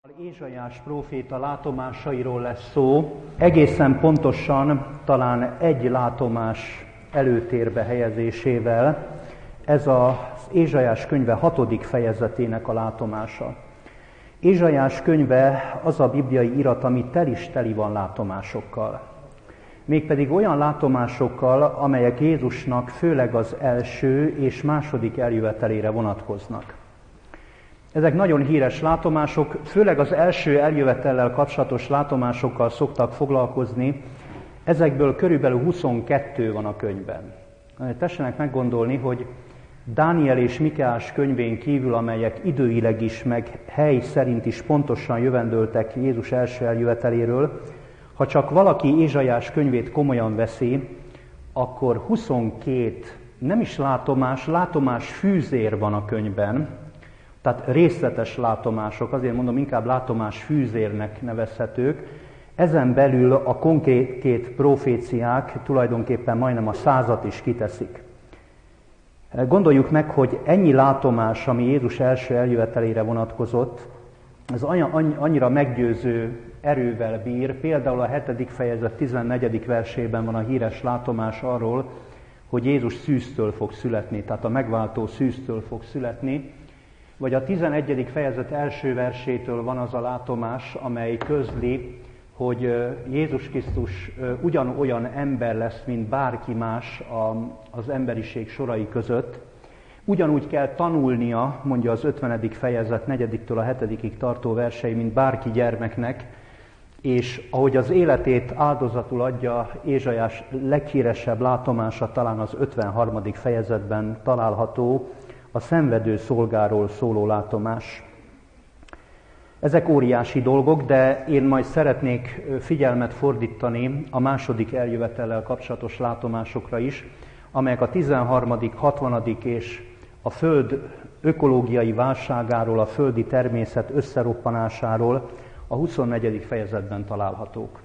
Ézsaiás próféta látomásairól lesz szó, egészen pontosan talán egy látomás előtérbe helyezésével. Ez az Ézsaiás könyve 6. fejezetének a látomása. Ézsaiás könyve az a bibliai irat, ami teli van látomásokkal. Mégpedig olyan látomásokkal, amelyek Jézusnak főleg az első és második eljövetelére vonatkoznak. Ezek nagyon híres látomások, főleg az első eljövetellel kapcsolatos látomásokkal szoktak foglalkozni, ezekből körülbelül 22 van a könyvben. Tessenek meggondolni, hogy Dániel és Mikeás könyvén kívül, amelyek időileg is, meg hely szerint is pontosan jövendöltek Jézus első eljöveteléről, ha csak valaki Ézsaiás könyvét komolyan veszi, akkor 22 nem is látomás fűzér van a könyvben, tehát részletes látomások, azért mondom, inkább látomás fűzérnek nevezhetők. Ezen belül a konkrét proféciák tulajdonképpen majdnem a 100-at is kiteszik. Gondoljuk meg, hogy ennyi látomás, ami Jézus első eljövetelére vonatkozott, ez annyira meggyőző erővel bír. Például a 7. fejezet 14. versében van a híres látomás arról, hogy Jézus szűztől fog születni, tehát a megváltó szűztől fog születni. Vagy a 11. fejezet első versétől van az a látomás, amely közli, hogy Jézus Krisztus ugyanolyan ember lesz, mint bárki más az emberiség sorai között. Ugyanúgy kell tanulnia, mondja az 50. fejezet 4-től a 7-ig tartó versei, mint bárki gyermeknek, és ahogy az életét áldozatul adja, Ézsaiás leghíresebb látomása talán az 53. fejezetben található, a szenvedő szolgáról szóló látomás. Ezek óriási dolgok, de én majd szeretnék figyelmet fordítani a második eljövetellel kapcsolatos látomásokra is, amelyek a 13., 60. és a Föld ökológiai válságáról, a földi természet összeroppanásáról a 24. fejezetben találhatók.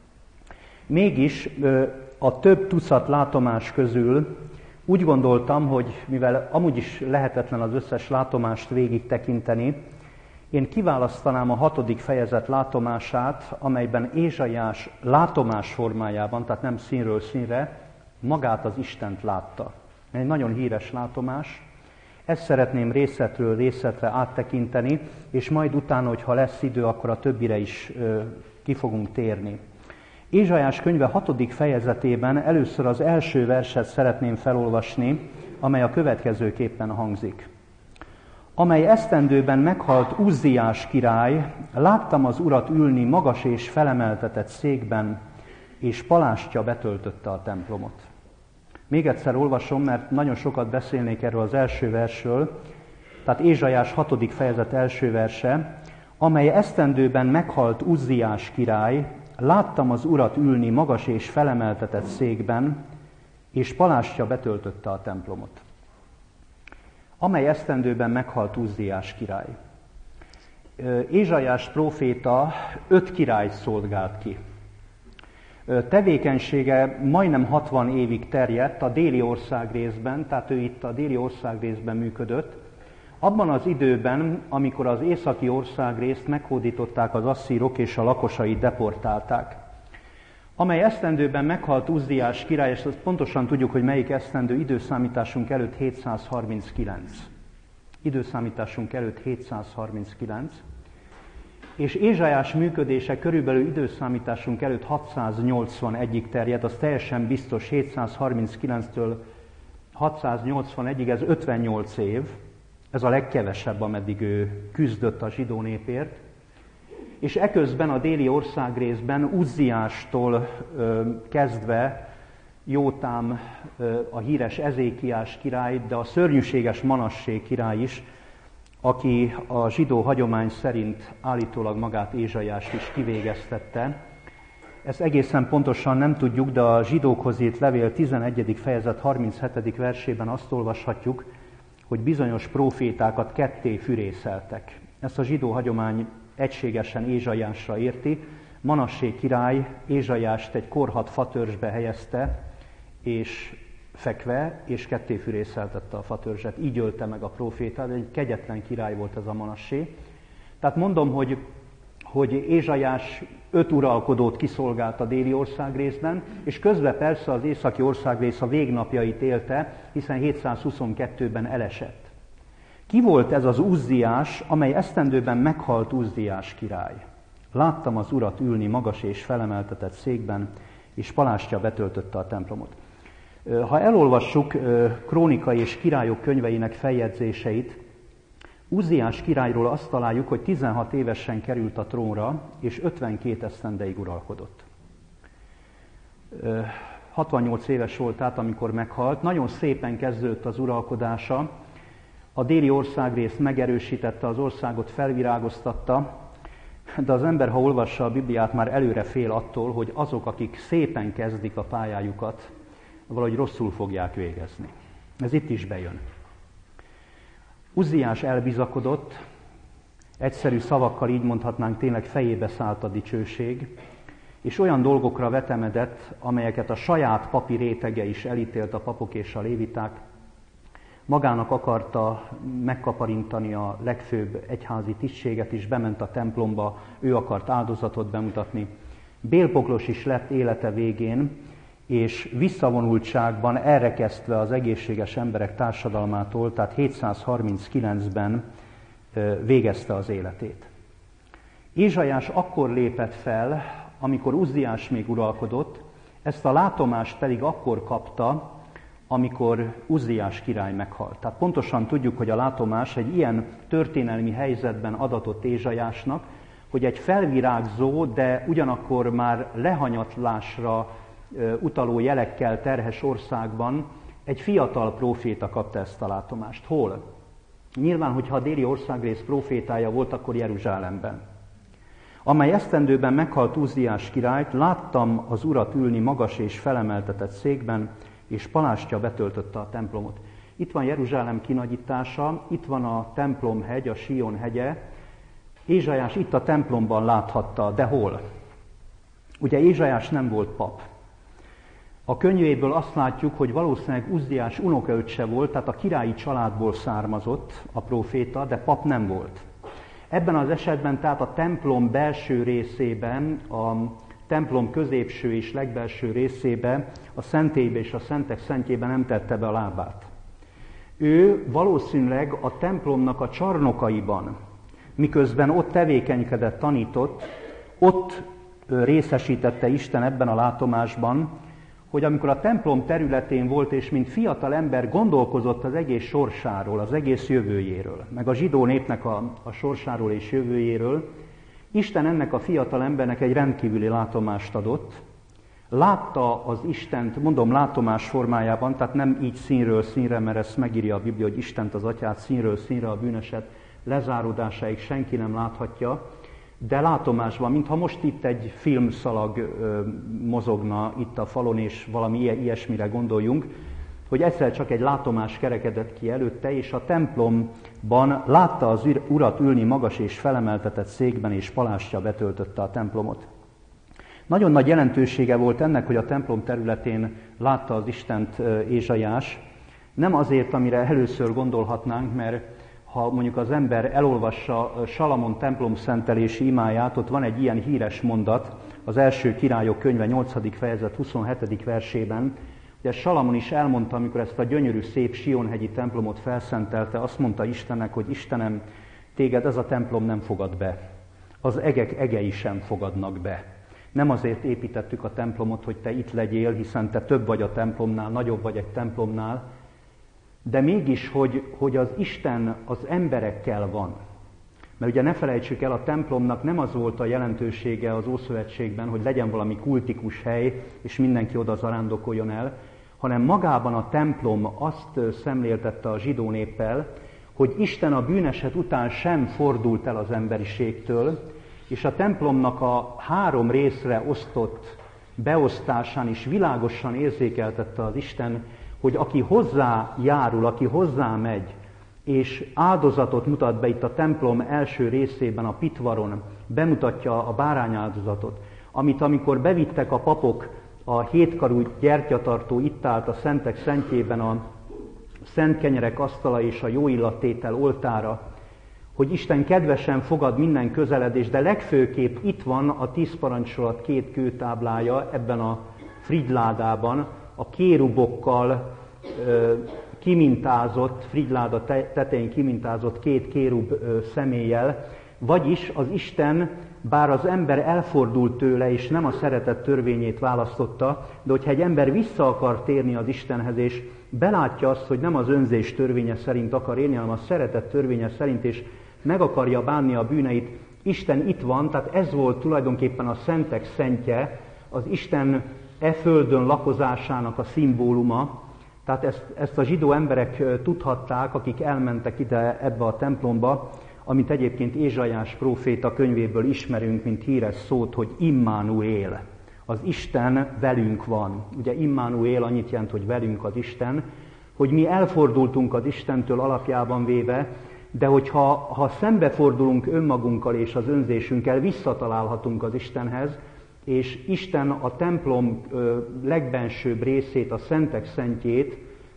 Mégis a több tucat látomás közül úgy gondoltam, hogy mivel amúgy is lehetetlen az összes látomást végig tekinteni, én kiválasztanám a 6. fejezet látomását, amelyben Ézsaiás látomás formájában, tehát nem színről színre, magát az Istent látta. Egy nagyon híres látomás. Ezt szeretném részletről részletre áttekinteni, és majd utána, hogyha lesz idő, akkor a többire is ki fogunk térni. Ézsaiás könyve 6. fejezetében először az első verset szeretném felolvasni, amely a következőképpen hangzik. Amely esztendőben meghalt Uzziás király, láttam az Urat ülni magas és felemeltetett székben, és palástja betöltötte a templomot. Még egyszer olvasom, mert nagyon sokat beszélnék erről az első versről, tehát Ézsaiás 6. fejezet első verse, amely esztendőben meghalt Uzziás király, láttam az Urat ülni magas és felemeltetett székben, és palástja betöltötte a templomot. Amely esztendőben meghalt Uzziás király. Ézsaiás próféta 5 királyt szolgált ki. Tevékenysége majdnem 60 évig terjedt a déli országrészben, tehát ő itt a déli országrészben működött, abban az időben, amikor az északi országrészt meghódították az asszírok és a lakosait deportálták. Amely esztendőben meghalt Uzziás király, és azt pontosan tudjuk, hogy melyik esztendő, időszámításunk előtt 739. Időszámításunk előtt 739. És Ézsaiás működése körülbelül időszámításunk előtt 681-ig terjed, az teljesen biztos, 739-től 681-ig, ez 58 év. Ez a legkevesebb, ameddig ő küzdött a zsidó népért. És eközben a déli országrészben Uzziástól kezdve Jótám, a híres Ezékiás király, de a szörnyűséges Manassé király is, aki a zsidó hagyomány szerint állítólag magát Ézsaiást is kivégeztette. Ezt egészen pontosan nem tudjuk, de a zsidókhoz írt levél 11. fejezet 37. versében azt olvashatjuk, hogy bizonyos prófétákat ketté fürészeltek. Ezt a zsidó hagyomány egységesen Ézsaiásra érti. Manassé király Ézsaiást egy korhadt fatörzsbe helyezte, és fekve, és ketté fürészeltette a fatörzset. Így ölte meg a prófétát, egy kegyetlen király volt ez a Manassé. Tehát mondom, hogy hogy Ézsaiás 5 uralkodót kiszolgált a déli országrészben, és közben persze az északi országrész a végnapjait élte, hiszen 722-ben elesett. Ki volt ez az Uzziás, amely esztendőben meghalt Uzziás király? Láttam az Urat ülni magas és felemeltetett székben, és palástja betöltötte a templomot. Ha elolvassuk Krónika és Királyok könyveinek feljegyzéseit, Uzziás királyról azt találjuk, hogy 16 évesen került a trónra, és 52 esztendeig uralkodott. 68 éves volt tehát, amikor meghalt. Nagyon szépen kezdődött az uralkodása. A déli országrészt megerősítette, az országot felvirágoztatta, de az ember, ha olvassa a Bibliát, már előre fél attól, hogy azok, akik szépen kezdik a pályájukat, valahogy rosszul fogják végezni. Ez itt is bejön. Uzziás elbizakodott, egyszerű szavakkal így mondhatnánk, tényleg fejébe szállt a dicsőség, és olyan dolgokra vetemedett, amelyeket a saját papi rétege is elítélt, a papok és a léviták. Magának akarta megkaparintani a legfőbb egyházi tisztséget is, bement a templomba, ő akart áldozatot bemutatni. Bélpoklos is lett élete végén, és visszavonultságban, elrekesztve az egészséges emberek társadalmától, tehát 739-ben végezte az életét. Ézsaiás akkor lépett fel, amikor Uzziás még uralkodott, ezt a látomást pedig akkor kapta, amikor Uzziás király meghalt. Tehát pontosan tudjuk, hogy a látomás egy ilyen történelmi helyzetben adatott Ézsaiásnak, hogy egy felvirágzó, de ugyanakkor már lehanyatlásra utaló jelekkel terhes országban egy fiatal próféta kapta ezt a látomást. Hol? Nyilván, hogyha a déli országrész prófétája volt, akkor Jeruzsálemben. Amely esztendőben meghalt Uzziás királyt, láttam az Urat ülni magas és felemeltetett székben, és palástja betöltötte a templomot. Itt van Jeruzsálem kinagyítása, itt van a templomhegy, a Sion hegye. Ézsaiás itt a templomban láthatta, de hol? Ugye Ézsaiás nem volt pap. A könyvéből azt látjuk, hogy valószínűleg Uzziás unokaöccse volt, tehát a királyi családból származott a próféta, de pap nem volt. Ebben az esetben tehát a templom belső részében, a templom középső és legbelső részébe, a szentélybe és a szentek szentjében nem tette be a lábát. Ő valószínűleg a templomnak a csarnokaiban, miközben ott tevékenykedett, tanított, ott részesítette Isten ebben a látomásban, hogy amikor a templom területén volt, és mint fiatal ember gondolkozott az egész sorsáról, az egész jövőjéről, meg a zsidó népnek a sorsáról és jövőjéről, Isten ennek a fiatal embernek egy rendkívüli látomást adott. Látta az Istent, mondom látomás formájában, tehát nem így színről színre, mert ezt megírja a Biblia, hogy Istent, az Atyát színről színre, a bűneset lezáródásáig senki nem láthatja, de látomásban, mintha most itt egy filmszalag mozogna itt a falon, és valami ilyesmire gondoljunk, hogy egyszer csak egy látomás kerekedett ki előtte, és a templomban látta az Urat ülni magas és felemeltetett székben, és palástja betöltötte a templomot. Nagyon nagy jelentősége volt ennek, hogy a templom területén látta az Istent Ézsaiás. Nem azért, amire először gondolhatnánk, mert ha mondjuk az ember elolvassa Salamon templom szentelési imáját, ott van egy ilyen híres mondat, az első Királyok könyve 8. fejezet 27. versében, ugye Salamon is elmondta, amikor ezt a gyönyörű, szép Sionhegyi templomot felszentelte, azt mondta Istennek, hogy Istenem, téged ez a templom nem fogad be. Az egek egei sem fogadnak be. Nem azért építettük a templomot, hogy te itt legyél, hiszen te több vagy a templomnál, nagyobb vagy egy templomnál, de mégis, hogy az Isten az emberekkel van. Mert ugye ne felejtsük el, a templomnak nem az volt a jelentősége az Ószövetségben, hogy legyen valami kultikus hely, és mindenki oda zarándokoljon el, hanem magában a templom azt szemléltette a zsidó néppel, hogy Isten a bűneset után sem fordult el az emberiségtől, és a templomnak a 3 részre osztott beosztásán is világosan érzékeltette az Isten, hogy aki hozzá járul, aki hozzá megy, és áldozatot mutat be itt a templom első részében, a pitvaron, bemutatja a bárányáldozatot, amit amikor bevittek a papok a 7 karú gyertyatartó itt állt a szentek szentjében a szent kenyerek asztala és a jóillattétel oltára, hogy Isten kedvesen fogad minden közeledést, de legfőképp itt van a 10 parancsolat 2 kőtáblája ebben a frigyládában, a kérubokkal kimintázott, frigyláda tetején kimintázott 2 kérub személlyel, vagyis az Isten, bár az ember elfordult tőle, és nem a szeretet törvényét választotta, de hogyha egy ember vissza akar térni az Istenhez, és belátja azt, hogy nem az önzés törvénye szerint akar élni, hanem a szeretet törvénye szerint, és meg akarja bánni a bűneit, Isten itt van, tehát ez volt tulajdonképpen a szentek szentje, az Isten földön lakozásának a szimbóluma. Tehát ezt a zsidó emberek tudhatták, akik elmentek ide ebbe a templomba, amit egyébként Ézsaiás próféta könyvéből ismerünk, mint híres szót, hogy Immanuel. Az Isten velünk van. Ugye Immanuel annyit jelent, hogy velünk az Isten, hogy mi elfordultunk az Istentől alapjában véve, de hogyha szembefordulunk önmagunkkal és az önzésünkkel, visszatalálhatunk az Istenhez, és Isten a templom legbensőbb részét, a szentek szentjét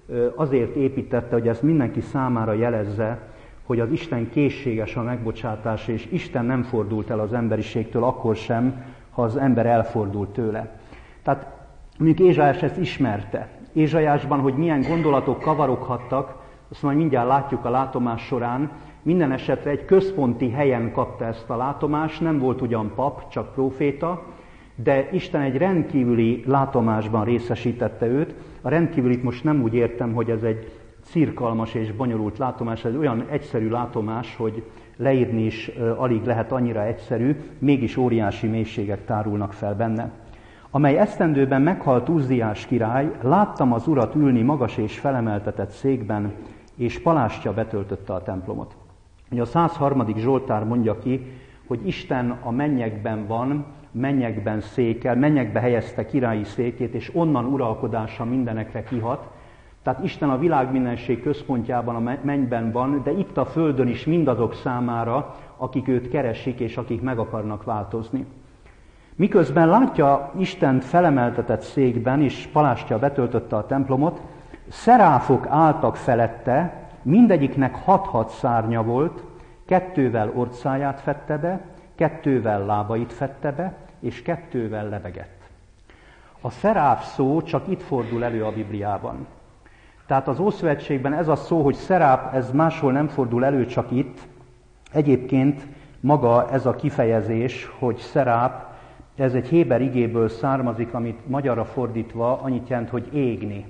azért építette, hogy ezt mindenki számára jelezze, hogy az Isten készséges a megbocsátásra, és Isten nem fordult el az emberiségtől akkor sem, ha az ember elfordult tőle. Tehát mondjuk Ézsaiás ezt ismerte. Ézsaiásban, hogy milyen gondolatok kavaroghattak, azt majd mindjárt látjuk a látomás során. Minden esetre egy központi helyen kapta ezt a látomást, nem volt ugyan pap, csak próféta, de Isten egy rendkívüli látomásban részesítette őt. A rendkívülit most nem úgy értem, hogy ez egy cirkalmas és bonyolult látomás, ez olyan egyszerű látomás, hogy leírni is alig lehet, annyira egyszerű, mégis óriási mélységek tárulnak fel benne. Amely esztendőben meghalt Uzziás király, láttam az Urat ülni magas és felemeltetett székben, és palástja betöltötte a templomot. Ugye a 103. Zsoltár mondja ki, hogy Isten a mennyekben van, mennyekben székel, mennyekbe helyezte királyi székét, és onnan uralkodása mindenekre kihat. Tehát Isten a világmindenség központjában a mennyben van, de itt a földön is mindazok számára, akik őt keresik, és akik meg akarnak változni. Miközben látja Istent felemeltetett székben, és palástja betöltötte a templomot, szeráfok álltak felette, mindegyiknek 6 szárnya volt, 2 orcáját fedte be, 2 lábait fedte be, és 2 lebegett. A szeráf szó csak itt fordul elő a Bibliában. Tehát az Ószövetségben ez a szó, hogy szeráp, ez máshol nem fordul elő, csak itt. Egyébként maga ez a kifejezés, hogy szeráp, ez egy héber igéből származik, amit magyarra fordítva annyit jelent, hogy égni.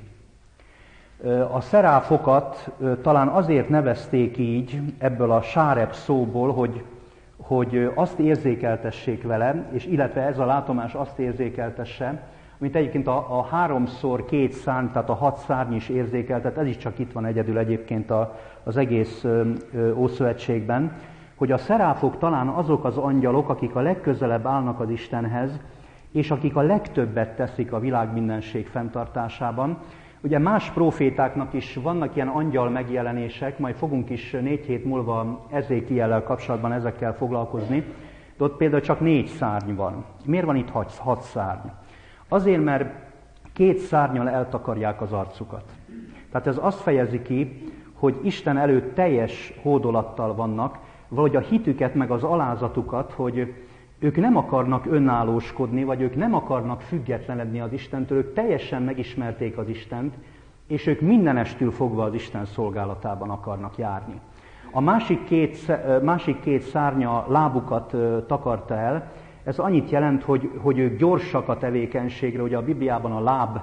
A szeráfokat talán azért nevezték így ebből a sáreb szóból, hogy azt érzékeltessék vele, és illetve ez a látomás azt érzékeltesse, amit egyébként a 3x2 szárny, tehát a 6 szárny is érzékeltet, ez is csak itt van egyedül egyébként az egész Ószövetségben, hogy a szeráfok talán azok az angyalok, akik a legközelebb állnak az Istenhez, és akik a legtöbbet teszik a világmindenség fenntartásában. Ugye más prófétáknak is vannak ilyen angyal megjelenések, majd fogunk is 4 hét múlva Ezékiellel kapcsolatban ezekkel foglalkozni, de ott például csak 4 szárny van. Miért van itt 6 szárny? Azért, mert 2 szárnnyal eltakarják az arcukat. Tehát ez azt fejezi ki, hogy Isten előtt teljes hódolattal vannak, vagy a hitüket meg az alázatukat, hogy ők nem akarnak önállóskodni, vagy ők nem akarnak függetlenedni az Istentől, ők teljesen megismerték az Istent, és ők mindenestül fogva az Isten szolgálatában akarnak járni. A másik két szárnya lábukat takarta el, ez annyit jelent, hogy ők gyorsak a tevékenységre, ugye a Bibliában a láb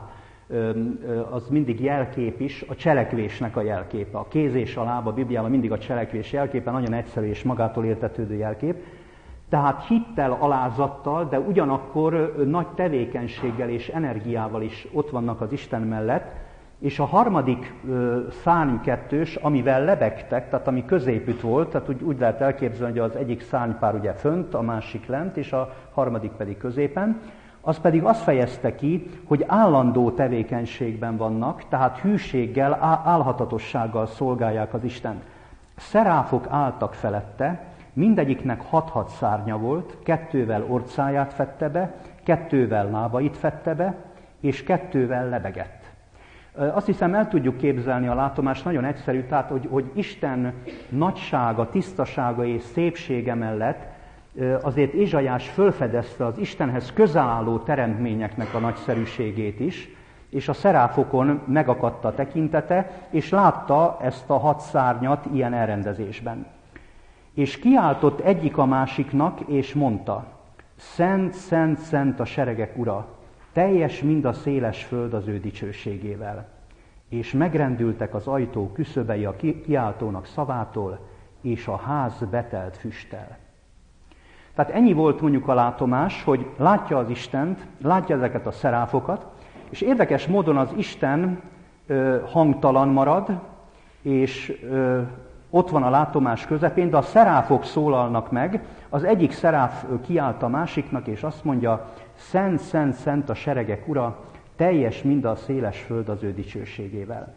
az mindig jelkép is, a cselekvésnek a jelképe. A kéz és a láb a Bibliában mindig a cselekvés jelképe, nagyon egyszerű és magától értetődő jelkép. Tehát hittel, alázattal, de ugyanakkor nagy tevékenységgel és energiával is ott vannak az Isten mellett, és a harmadik szárny kettős, amivel lebegtek, tehát ami középütt volt, tehát úgy lehet elképzelni, hogy az egyik szárnypár ugye fönt, a másik lent, és a harmadik pedig középen, az pedig azt fejezte ki, hogy állandó tevékenységben vannak, tehát hűséggel, álhatatossággal szolgálják az Istent. Szeráfok álltak felette, mindegyiknek 6 szárnya volt, 2 orcáját fedte be, 2 lábait fedte be, és 2 lebegett. Azt hiszem, el tudjuk képzelni a látomást, nagyon egyszerű, tehát, hogy Isten nagysága, tisztasága és szépsége mellett azért Ézsaiás fölfedezte az Istenhez közel álló teremtményeknek a nagyszerűségét is, és a szeráfokon megakadt a tekintete, és látta ezt a 6 szárnyat ilyen elrendezésben. És kiáltott egyik a másiknak, és mondta: Szent, szent, szent a seregek ura, teljes mind a széles föld az ő dicsőségével. És megrendültek az ajtó küszöbei a kiáltónak szavától, és a ház betelt füsttel. Tehát ennyi volt mondjuk a látomás, hogy látja az Istent, látja ezeket a szeráfokat, és érdekes módon az Isten hangtalan marad, és ott van a látomás közepén, de a szeráfok szólalnak meg, az egyik szeráf kiált a másiknak, és azt mondja: Szent, szent, szent a seregek ura, teljes mind a széles föld az ő dicsőségével.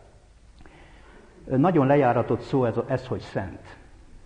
Nagyon lejáratott szó ez, hogy szent.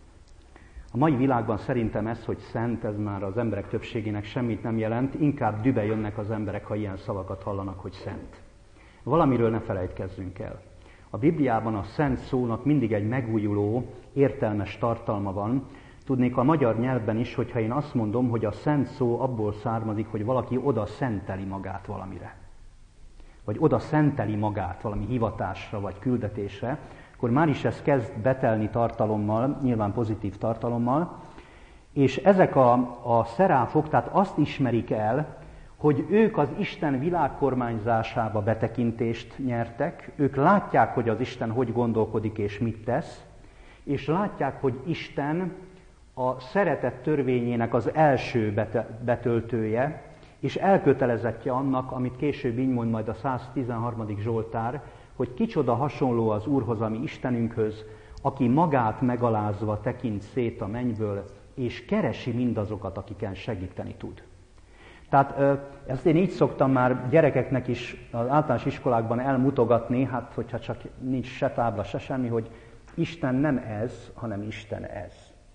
A mai világban szerintem ez, hogy szent, ez már az emberek többségének semmit nem jelent, inkább dübe jönnek az emberek, ha ilyen szavakat hallanak, hogy szent. Valamiről ne felejtkezzünk el. A Bibliában a szent szónak mindig egy megújuló, értelmes tartalma van. Tudnék a magyar nyelvben is, hogyha én azt mondom, hogy a szent szó abból származik, hogy valaki oda szenteli magát valamire. Vagy oda szenteli magát valami hivatásra vagy küldetésre, akkor már is ez kezd betelni tartalommal, nyilván pozitív tartalommal, és ezek a szeráfok, tehát azt ismerik el, hogy ők az Isten világkormányzásába betekintést nyertek, ők látják, hogy az Isten hogy gondolkodik és mit tesz, és látják, hogy Isten a szeretet törvényének az első betöltője, és elkötelezettje annak, amit később így mond majd a 113. Zsoltár, hogy kicsoda hasonló az Úrhoz, ami Istenünkhöz, aki magát megalázva tekint szét a mennyből, és keresi mindazokat, akiken segíteni tud. Tehát ezt én így szoktam már gyerekeknek is az általános iskolákban elmutogatni, hát hogyha csak nincs se tábla, se semmi, hogy Isten nem ez, hanem Isten ez.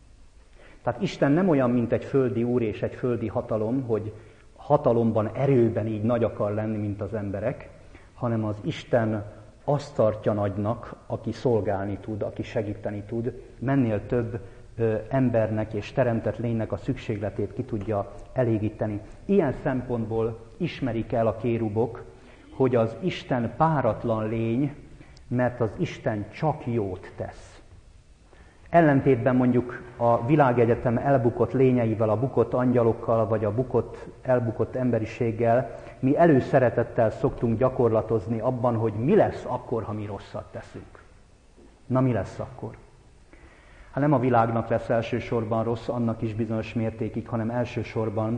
Tehát Isten nem olyan, mint egy földi úr és egy földi hatalom, hogy hatalomban, erőben így nagy akar lenni, mint az emberek, hanem az Isten azt tartja nagynak, aki szolgálni tud, aki segíteni tud, mennél több embernek és teremtett lénynek a szükségletét ki tudja elégíteni. Ilyen szempontból ismerik el a kérubok, hogy az Isten páratlan lény, mert az Isten csak jót tesz. Ellentétben mondjuk a világegyetem elbukott lényeivel, a bukott angyalokkal, vagy a elbukott emberiséggel, mi előszeretettel szoktunk gyakorlatozni abban, hogy mi lesz akkor, ha mi rosszat teszünk. Na, mi lesz akkor? Hát nem a világnak lesz elsősorban rossz, annak is bizonyos mértékig, hanem elsősorban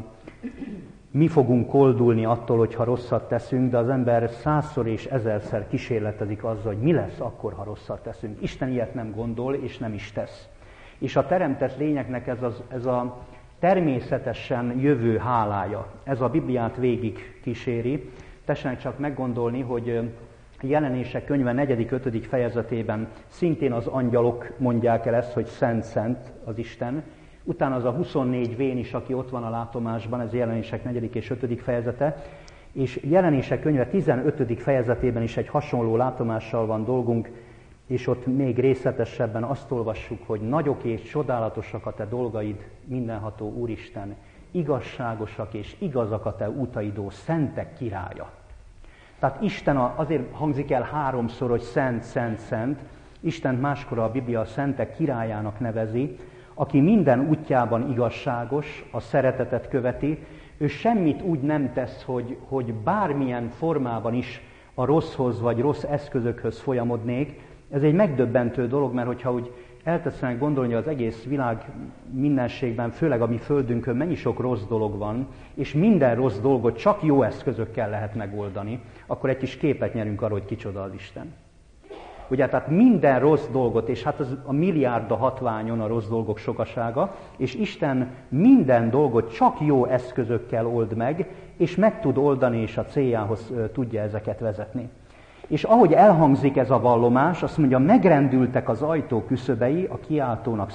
mi fogunk koldulni attól, hogyha rosszat teszünk, de az ember 100-szor és 1000-szer kísérletezik azzal, hogy mi lesz akkor, ha rosszat teszünk. Isten ilyet nem gondol, és nem is tesz. És a teremtett lényeknek ez a természetesen jövő hálája, ez a Bibliát végig kíséri. Tessenek csak meggondolni, hogy Jelenések könyve 4.-5. fejezetében szintén az angyalok mondják el ezt, hogy szent, szent az Isten. Utána az a 24 vén is, aki ott van a látomásban, ez Jelenések 4. és 5. fejezete, és Jelenések könyve 15. fejezetében is egy hasonló látomással van dolgunk, és ott még részletesebben azt olvassuk, hogy nagyok és csodálatosak a te dolgaid, mindenható Úristen, igazságosak és igazak a te útaidó, szentek királya. Tehát Isten azért hangzik el 3-szor, hogy szent, szent, szent. Isten máskor a Biblia a szentek királyának nevezi, aki minden útjában igazságos, a szeretetet követi, ő semmit úgy nem tesz, hogy bármilyen formában is a rosszhoz vagy rossz eszközökhöz folyamodnék. Ez egy megdöbbentő dolog, mert hogyha úgy eltesznek gondolni, az egész világ mindenségben, főleg a mi földünkön mennyi sok rossz dolog van, és minden rossz dolgot csak jó eszközökkel lehet megoldani, akkor egy kis képet nyerünk arról, hogy kicsoda az Isten. Ugye, tehát minden rossz dolgot, és hát az a milliárda hatványon a rossz dolgok sokasága, és Isten minden dolgot csak jó eszközökkel old meg, és meg tud oldani, és a céljához tudja ezeket vezetni. És ahogy elhangzik ez a vallomás, azt mondja, megrendültek az ajtó küszöbei a kiáltónak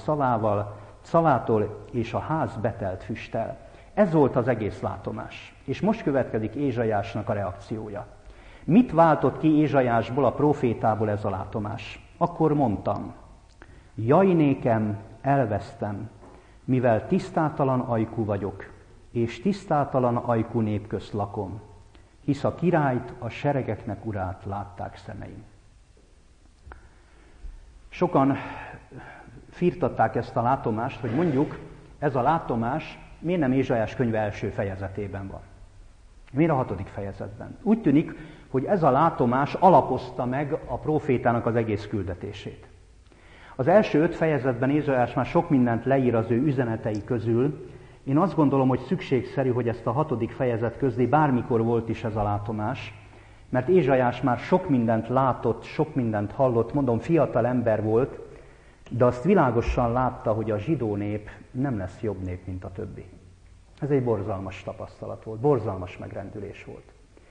szavától, és a ház betelt füsttel. Ez volt az egész látomás. És most következik Ézsaiásnak a reakciója. Mit váltott ki Ézsaiásból, a prófétából ez a látomás? Akkor mondtam, jaj nékem, elvesztem, mivel tisztátalan ajkú vagyok, és tisztátalan ajkú nép közt lakom, hisz a királyt, a seregeknek urát látták szemeim. Sokan firtatták ezt a látomást, hogy mondjuk ez a látomás miért nem Ézsaiás könyve első fejezetében van. Miért a 6. fejezetben? Úgy tűnik, hogy ez a látomás alapozta meg a prófétának az egész küldetését. Az első 5 fejezetben Ézsaiás már sok mindent leír az ő üzenetei közül. Én azt gondolom, hogy szükségszerű, hogy ezt a 6. fejezet közé bármikor volt is ez a látomás, mert Ézsaiás már sok mindent látott, sok mindent hallott, mondom, fiatal ember volt, de azt világosan látta, hogy a zsidó nép nem lesz jobb nép, mint a többi. Ez egy borzalmas tapasztalat volt, borzalmas megrendülés volt.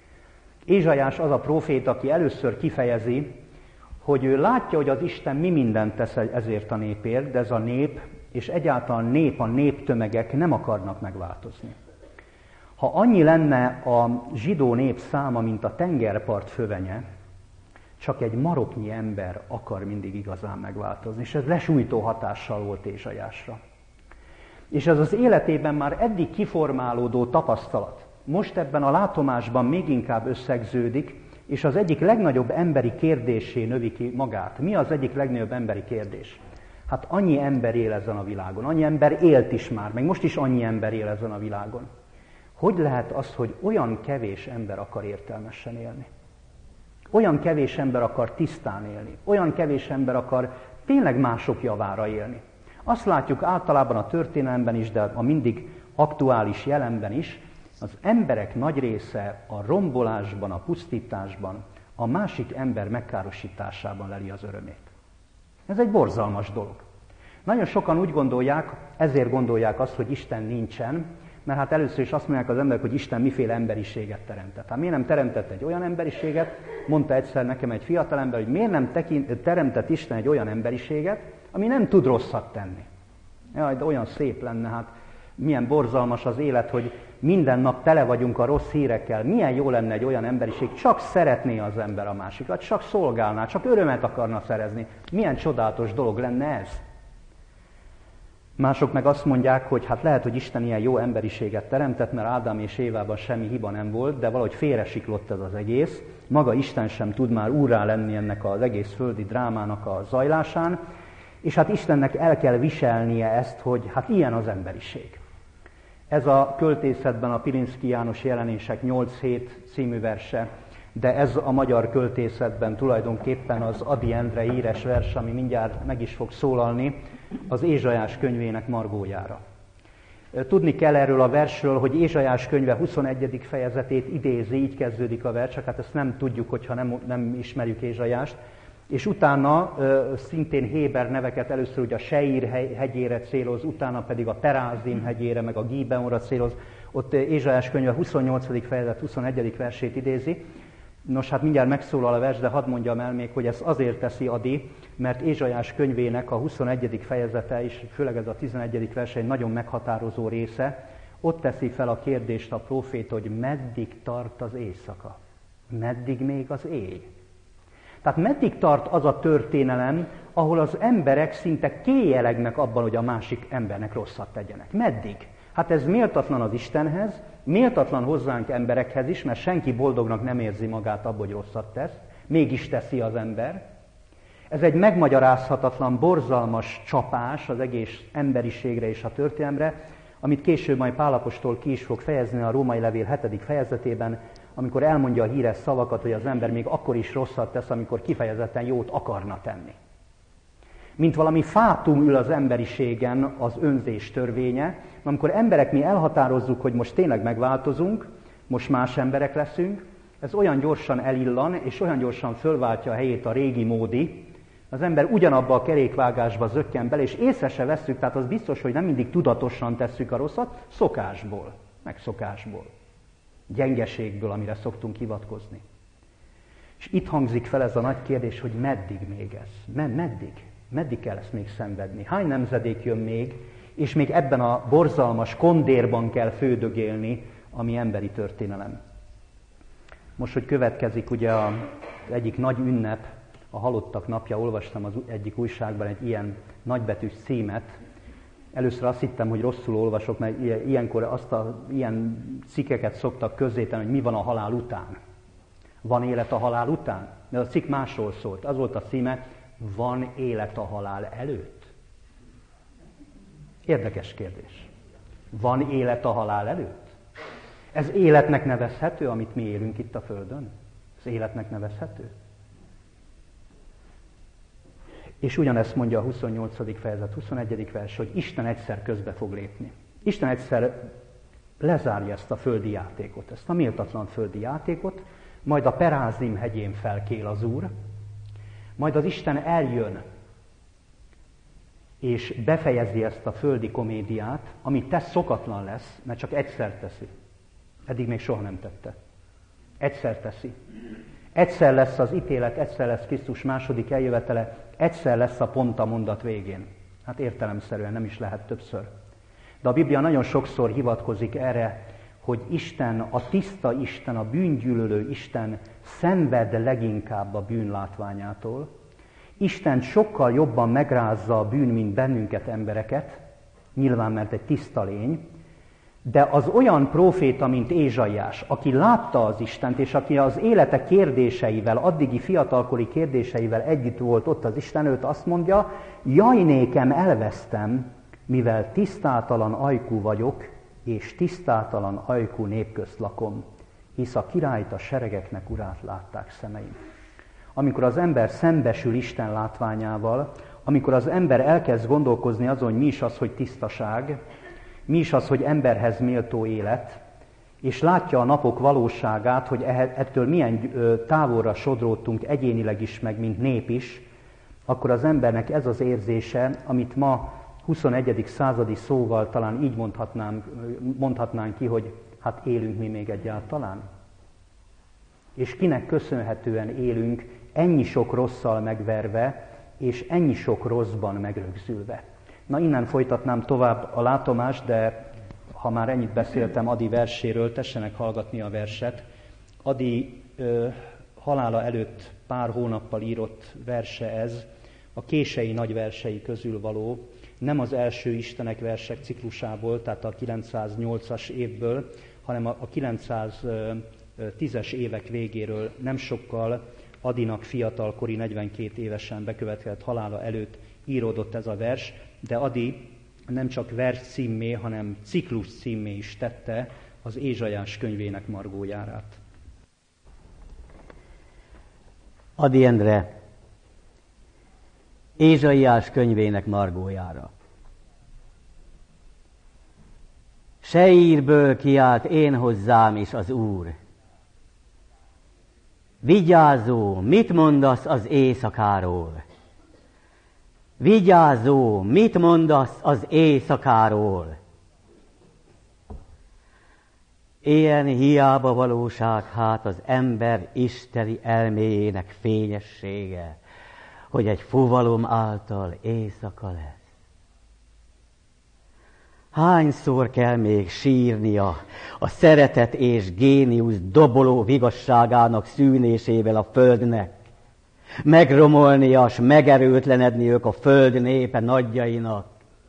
Ézsaiás az a próféta, aki először kifejezi, hogy ő látja, hogy az Isten mi mindent tesz ezért a népért, de ez a nép, és egyáltalán a néptömegek nem akarnak megváltozni. Ha annyi lenne a zsidó nép száma, mint a tengerpart fövenye, csak egy maroknyi ember akar mindig igazán megváltozni, és ez lesújtó hatással volt Ézsaiásra. És ez az életében már eddig kiformálódó tapasztalat most ebben a látomásban még inkább összegződik, és az egyik legnagyobb emberi kérdésé növi ki magát. Mi az egyik legnagyobb emberi kérdés? Hát annyi ember él ezen a világon, annyi ember élt is már, meg most is annyi ember él ezen a világon. Hogy lehet az, hogy olyan kevés ember akar értelmesen élni? Olyan kevés ember akar tisztán élni, olyan kevés ember akar tényleg mások javára élni. Azt látjuk általában a történelemben is, de a mindig aktuális jelenben is, az emberek nagy része a rombolásban, a pusztításban, a másik ember megkárosításában leli az örömét. Ez egy borzalmas dolog. Nagyon sokan úgy gondolják, ezért gondolják azt, hogy Isten nincsen, mert hát először is azt mondják az emberek, hogy Isten miféle emberiséget teremtett. Hát miért nem teremtett egy olyan emberiséget, mondta egyszer nekem egy fiatalember, hogy miért nem teremtett Isten egy olyan emberiséget, ami nem tud rosszat tenni. Jaj, de olyan szép lenne, hát milyen borzalmas az élet, hogy minden nap tele vagyunk a rossz hírekkel. Milyen jó lenne egy olyan emberiség, csak szeretné az ember a másikat, csak szolgálná, csak örömet akarna szerezni. Milyen csodálatos dolog lenne ez? Mások meg azt mondják, hogy hát lehet, hogy Isten ilyen jó emberiséget teremtett, mert Ádám és Évában semmi hiba nem volt, de valahogy félresiklott ez az egész. Maga Isten sem tud már úrrá lenni ennek az egész földi drámának a zajlásán, és hát Istennek el kell viselnie ezt, hogy hát ilyen az emberiség. Ez a költészetben a Pilinszky János Jelenések 8-7 című verse, de ez a magyar költészetben tulajdonképpen az Ady Endre híres vers, ami mindjárt meg is fog szólalni, az Ézsaiás könyvének margójára. Tudni kell erről a versről, hogy Ézsaiás könyve 21. fejezetét idézi, így kezdődik a vers, csak hát ezt nem tudjuk, hogyha nem ismerjük Ézsaiást. És utána szintén héber neveket először ugye a Seir hegyére céloz, utána pedig a Perázim hegyére, meg a Gibeonra céloz. Ott Ézsaiás könyve 28. fejezet 21. versét idézi. Nos, hát mindjárt megszólal a vers, de hadd mondjam el még, hogy ezt azért teszi Ady, mert Ézsaiás könyvének a 21. fejezete, és főleg ez a 11. verse egy nagyon meghatározó része, ott teszi fel a kérdést a próféta, hogy meddig tart az éjszaka? Meddig még az éj? Tehát meddig tart az a történelem, ahol az emberek szinte kéjelegnek abban, hogy a másik embernek rosszat tegyenek? Meddig? Hát ez méltatlan az Istenhez, méltatlan hozzánk emberekhez is, mert senki boldognak nem érzi magát abban, hogy rosszat tesz, mégis teszi az ember. Ez egy megmagyarázhatatlan, borzalmas csapás az egész emberiségre és a történelemre, amit később majd Pál apostol ki is fog fejezni a Római levél 7. fejezetében, amikor elmondja a híres szavakat, hogy az ember még akkor is rosszat tesz, amikor kifejezetten jót akarna tenni. Mint valami fátum ül az emberiségen az önzés törvénye, amikor emberek mi elhatározzuk, hogy most tényleg megváltozunk, most más emberek leszünk, ez olyan gyorsan elillan, és olyan gyorsan fölváltja a helyét a régi módi, az ember ugyanabba a kerékvágásba zökken bele, és észre se vesszük, tehát az biztos, hogy nem mindig tudatosan tesszük a rosszat, szokásból, megszokásból, gyengeségből, amire szoktunk hivatkozni. És itt hangzik fel ez a nagy kérdés, hogy meddig még ez? Meddig? Meddig kell ezt még szenvedni? Hány nemzedék jön még, és még ebben a borzalmas kondérban kell fődögélni, ami emberi történelem? Most, hogy következik ugye az egyik nagy ünnep, a Halottak napja, olvastam az egyik újságban egy ilyen nagybetűs címet. Először azt hittem, hogy rosszul olvasok, mert ilyenkor ilyen cikkeket szoktak közzétenni, hogy mi van a halál után. Van élet a halál után? Mert a cikk másról szólt. Az volt a címe, van élet a halál előtt? Érdekes kérdés. Van élet a halál előtt? Ez életnek nevezhető, amit mi élünk itt a Földön? Ez életnek nevezhető? És ugyanezt mondja a 28. fejezet, 21. vers, hogy Isten egyszer közbe fog lépni. Isten egyszer lezárja ezt a földi játékot, ezt a méltatlan földi játékot, majd a Perázim hegyén felkél az Úr, majd az Isten eljön, és befejezi ezt a földi komédiát, ami szokatlan lesz, mert csak egyszer teszi. Eddig még soha nem tette. Egyszer teszi. Egyszer lesz az ítélet, egyszer lesz Krisztus második eljövetele, egyszer lesz a pont a mondat végén. Hát értelemszerűen nem is lehet többször. De a Biblia nagyon sokszor hivatkozik erre, hogy Isten, a tiszta Isten, a bűngyűlölő Isten szenved leginkább a bűn látványától. Isten sokkal jobban megrázza a bűn, mint bennünket, embereket, nyilván, mert egy tiszta lény, de az olyan próféta, mint Ézsaiás, aki látta az Istent, és aki az élete kérdéseivel, addigi fiatalkori kérdéseivel együtt volt ott az Isten előtt, azt mondja, jaj nékem elvesztem, mivel tisztátalan ajkú vagyok, és tisztátalan ajkú nép közt lakom, hisz a királyt, a seregeknek urát látták szemeim. Amikor az ember szembesül Isten látványával, amikor az ember elkezd gondolkozni azon, hogy mi is az, hogy tisztaság, mi is az, hogy emberhez méltó élet, és látja a napok valóságát, hogy ettől milyen távolra sodródtunk egyénileg is, meg mint nép is, akkor az embernek ez az érzése, amit ma 21. századi szóval talán így mondhatnánk ki, hogy hát élünk mi még egyáltalán. És kinek köszönhetően élünk ennyi sok rosszal megverve, és ennyi sok rosszban megrögzülve. Na, innen folytatnám tovább a látomást, de ha már ennyit beszéltem Adi verséről, tessenek hallgatni a verset. Adi halála előtt pár hónappal írott verse ez, a kései nagy versei közül való, nem az első Istenek versek ciklusából, tehát a 908-as évből, hanem a 910-es évek végéről, nem sokkal Adinak fiatalkori 42 évesen bekövetkezett halála előtt íródott ez a vers, de Adi nem csak vers címmé, hanem ciklus címmé is tette az Ézsaiás könyvének margójárát. Ady Endre Ézsaiás könyvének margójára. Seirből kiált én hozzám is az Úr. Vigyázó, mit mondasz az éjszakáról? Vigyázó, mit mondasz az éjszakáról? Ilyen hiába valóság hát az ember isteni elméjének fényessége, hogy egy fuvalom által éjszaka lesz. Hányszor kell még sírnia a szeretet és géniusz doboló vigasságának szűnésével a földnek, megromolnia s megerőtlenedniük a föld népe nagyjainak.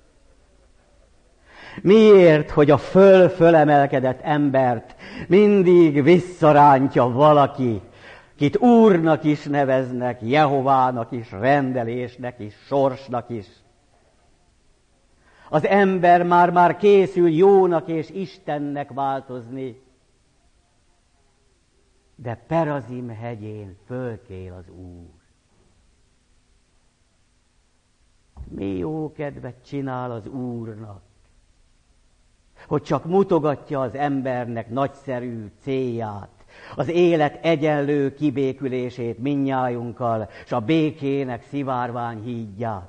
Miért, hogy a fölemelkedett embert mindig visszarántja valaki, kit Úrnak is neveznek, Jehovának is, rendelésnek is, sorsnak is. Az ember már készül jónak és Istennek változni, de Perazim hegyén fölkél az Úr. Mi jó kedvet csinál az Úrnak, hogy csak mutogatja az embernek nagyszerű célját, az élet egyenlő kibékülését mindnyájunkkal, s a békének szivárvány hídját.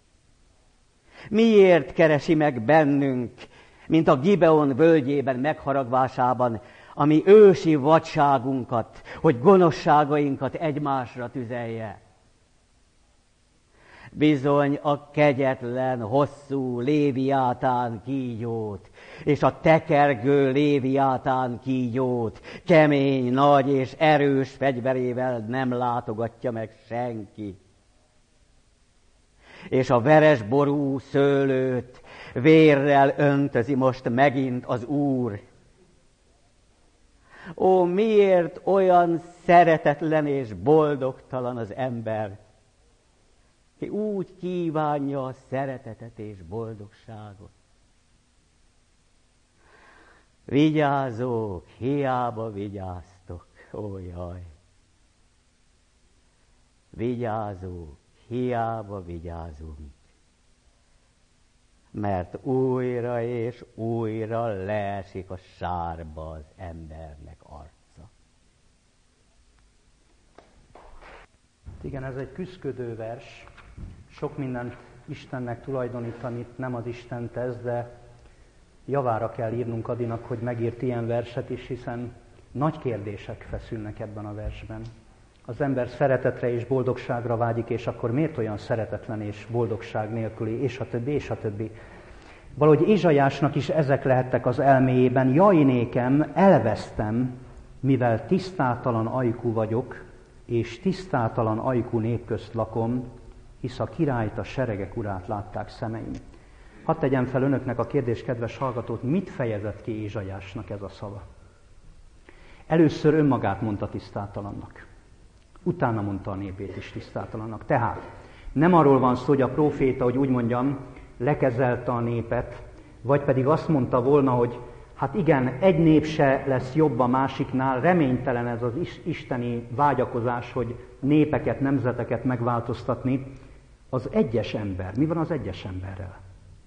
Miért keresi meg bennünk, mint a Gibeon völgyében megharagvásában, a mi ősi vadságunkat, hogy gonoszságainkat egymásra tüzelje? Bizony a kegyetlen, hosszú Léviátán kígyót, és a tekergő léviátán kígyót kemény, nagy és erős fegyverével nem látogatja meg senki. És a veresború szőlőt vérrel öntözi most megint az Úr. Ó, miért olyan szeretetlen és boldogtalan az ember, ki úgy kívánja a szeretetet és boldogságot. Vigyázók, hiába vigyáztok, ó jaj! Vigyázók, hiába vigyázunk, mert újra és újra leesik a sárba az embernek arca. Igen, ez egy küszködő vers. Sok mindent Istennek tulajdonít, amit nem az Isten tesz, de javára kell írnunk Adinak, hogy megírt ilyen verset is, hiszen nagy kérdések feszülnek ebben a versben. Az ember szeretetre és boldogságra vágyik, és akkor miért olyan szeretetlen és boldogság nélküli, és a többi, és a többi. Valahogy Ézsaiásnak is ezek lehettek az elméjében. Jaj nékem, elvesztem, mivel tisztátalan ajkú vagyok, és tisztátalan ajkú nép közt lakom, hisz a királyt, a seregek urát látták szemeim. Hadd tegyem fel önöknek a kérdés, kedves hallgatót, mit fejezett ki Ézsaiásnak ez a szava? Először önmagát mondta tisztátalannak. Utána mondta a népét is tisztátalannak. Tehát nem arról van szó, hogy a próféta, hogy úgy mondjam, lekezelte a népet, vagy pedig azt mondta volna, hogy hát igen, egy nép se lesz jobb a másiknál, reménytelen ez az isteni vágyakozás, hogy népeket, nemzeteket megváltoztatni. Az egyes ember. Mi van az egyes emberrel?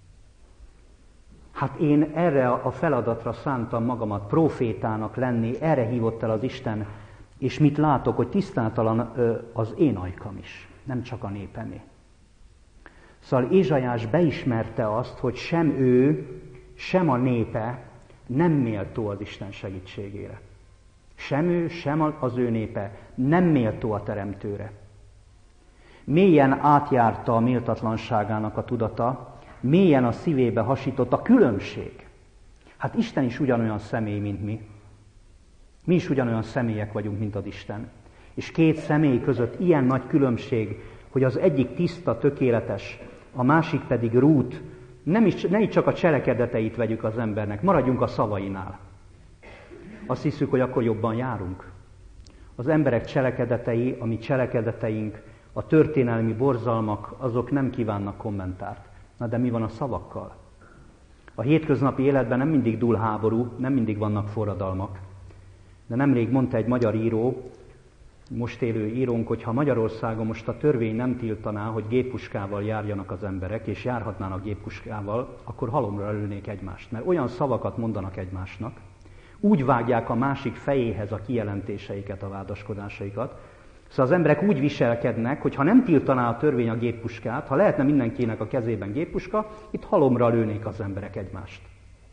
Hát én erre a feladatra szántam magamat, prófétának lenni, erre hívott el az Isten, és mit látok, hogy tisztátalan az én ajkam is, nem csak a népemé. Szóval Ézsaiás beismerte azt, hogy sem ő, sem a népe nem méltó az Isten segítségére. Sem ő, sem az ő népe nem méltó a Teremtőre. Mélyen átjárta a méltatlanságának a tudata, mélyen a szívébe hasított a különbség. Hát Isten is ugyanolyan személy, mint mi. Mi is ugyanolyan személyek vagyunk, mint az Isten. És két személy között ilyen nagy különbség, hogy az egyik tiszta, tökéletes, a másik pedig rút, ne csak a cselekedeteit vegyük az embernek, maradjunk a szavainál. Azt hiszük, hogy akkor jobban járunk. Az emberek cselekedetei, a mi cselekedeteink, a történelmi borzalmak, azok nem kívánnak kommentárt. Na de mi van a szavakkal? A hétköznapi életben nem mindig dúl háború, nem mindig vannak forradalmak. De nemrég mondta egy magyar író, most élő írónk, hogy ha Magyarországon most a törvény nem tiltaná, hogy géppuskával járjanak az emberek, és járhatnának géppuskával, akkor halomra lőnék egymást. Mert olyan szavakat mondanak egymásnak, úgy vágják a másik fejéhez a kijelentéseiket, a vádaskodásaikat. Szóval az emberek úgy viselkednek, hogy ha nem tiltaná a törvény a géppuskát, ha lehetne mindenkinek a kezében géppuska, itt halomra lőnék az emberek egymást.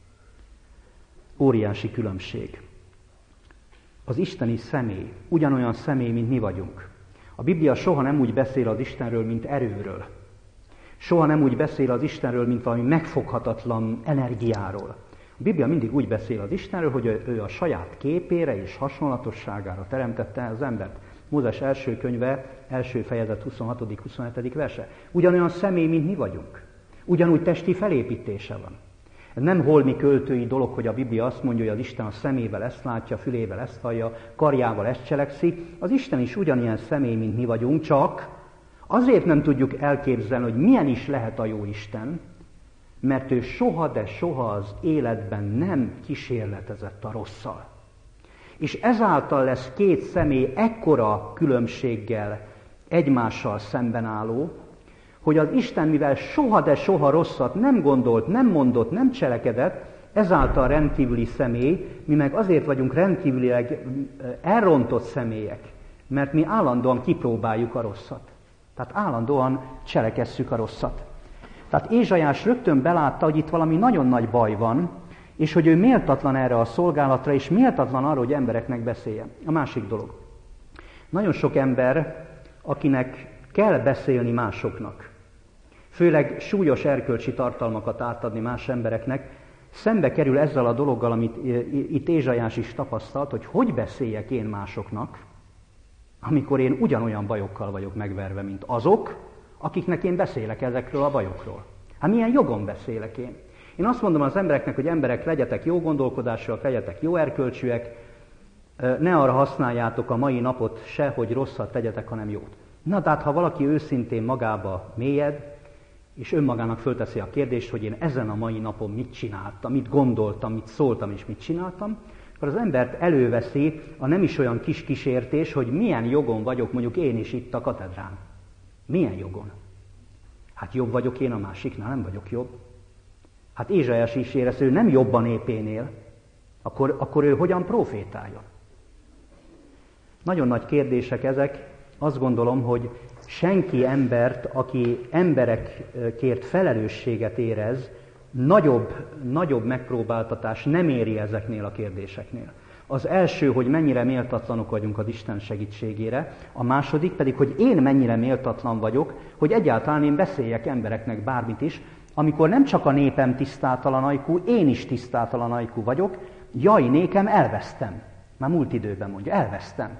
Óriási különbség. Az isteni személy ugyanolyan személy, mint mi vagyunk. A Biblia soha nem úgy beszél az Istenről, mint erőről. Soha nem úgy beszél az Istenről, mint valami megfoghatatlan energiáról. A Biblia mindig úgy beszél az Istenről, hogy ő a saját képére és hasonlatosságára teremtette az embert. Mózes első könyve, első fejezet 26.-27. verse. Ugyanolyan személy, mint mi vagyunk. Ugyanúgy testi felépítése van. Ez nem holmi költői dolog, hogy a Biblia azt mondja, hogy az Isten a szemével ezt látja, fülével ezt hallja, karjával ezt cselekszi. Az Isten is ugyanilyen személy, mint mi vagyunk, csak azért nem tudjuk elképzelni, hogy milyen is lehet a jó Isten, mert ő soha, de soha az életben nem kísérletezett a rosszal. És ezáltal lesz két személy ekkora különbséggel egymással szemben álló, hogy az Isten, mivel soha, de soha rosszat nem gondolt, nem mondott, nem cselekedett, ezáltal rendkívüli személy, mi meg azért vagyunk rendkívülileg elrontott személyek, mert mi állandóan kipróbáljuk a rosszat. Tehát állandóan cselekesszük a rosszat. Tehát Ézsaiás rögtön belátta, hogy itt valami nagyon nagy baj van, és hogy ő méltatlan erre a szolgálatra, és méltatlan arra, hogy embereknek beszéljen. A másik dolog. Nagyon sok ember, akinek kell beszélni másoknak, főleg súlyos erkölcsi tartalmakat átadni más embereknek, szembe kerül ezzel a dologgal, amit itt Ézsaiás is tapasztalt, hogy beszéljek én másoknak, amikor én ugyanolyan bajokkal vagyok megverve, mint azok, akiknek én beszélek ezekről a bajokról. Hát milyen jogon beszélek én? Én azt mondom az embereknek, hogy emberek, legyetek jó gondolkodásúak, legyetek jó erkölcsűek, ne arra használjátok a mai napot se, hogy rosszat tegyetek, hanem jót. Na, tehát ha valaki őszintén magába mélyed, és önmagának fölteszi a kérdést, hogy én ezen a mai napon mit csináltam, mit gondoltam, mit szóltam és mit csináltam, akkor az embert előveszi a nem is olyan kis kísértés, hogy milyen jogon vagyok mondjuk én is itt a katedrán. Milyen jogon? Hát jobb vagyok én a másiknál, nem vagyok jobb. Hát Ézsaiás is érez, ő nem jobb a népénél, akkor ő hogyan profétálja? Nagyon nagy kérdések ezek. Azt gondolom, hogy senki embert, aki emberekért felelősséget érez, nagyobb megpróbáltatás nem éri ezeknél a kérdéseknél. Az első, hogy mennyire méltatlanok vagyunk az Isten segítségére, a második pedig, hogy én mennyire méltatlan vagyok, hogy egyáltalán én beszéljek embereknek bármit is, amikor nem csak a népem tisztátalan ajkú, én is tisztátalan ajkú vagyok, jaj, nékem elvesztem. Már múlt időben mondja, elvesztem.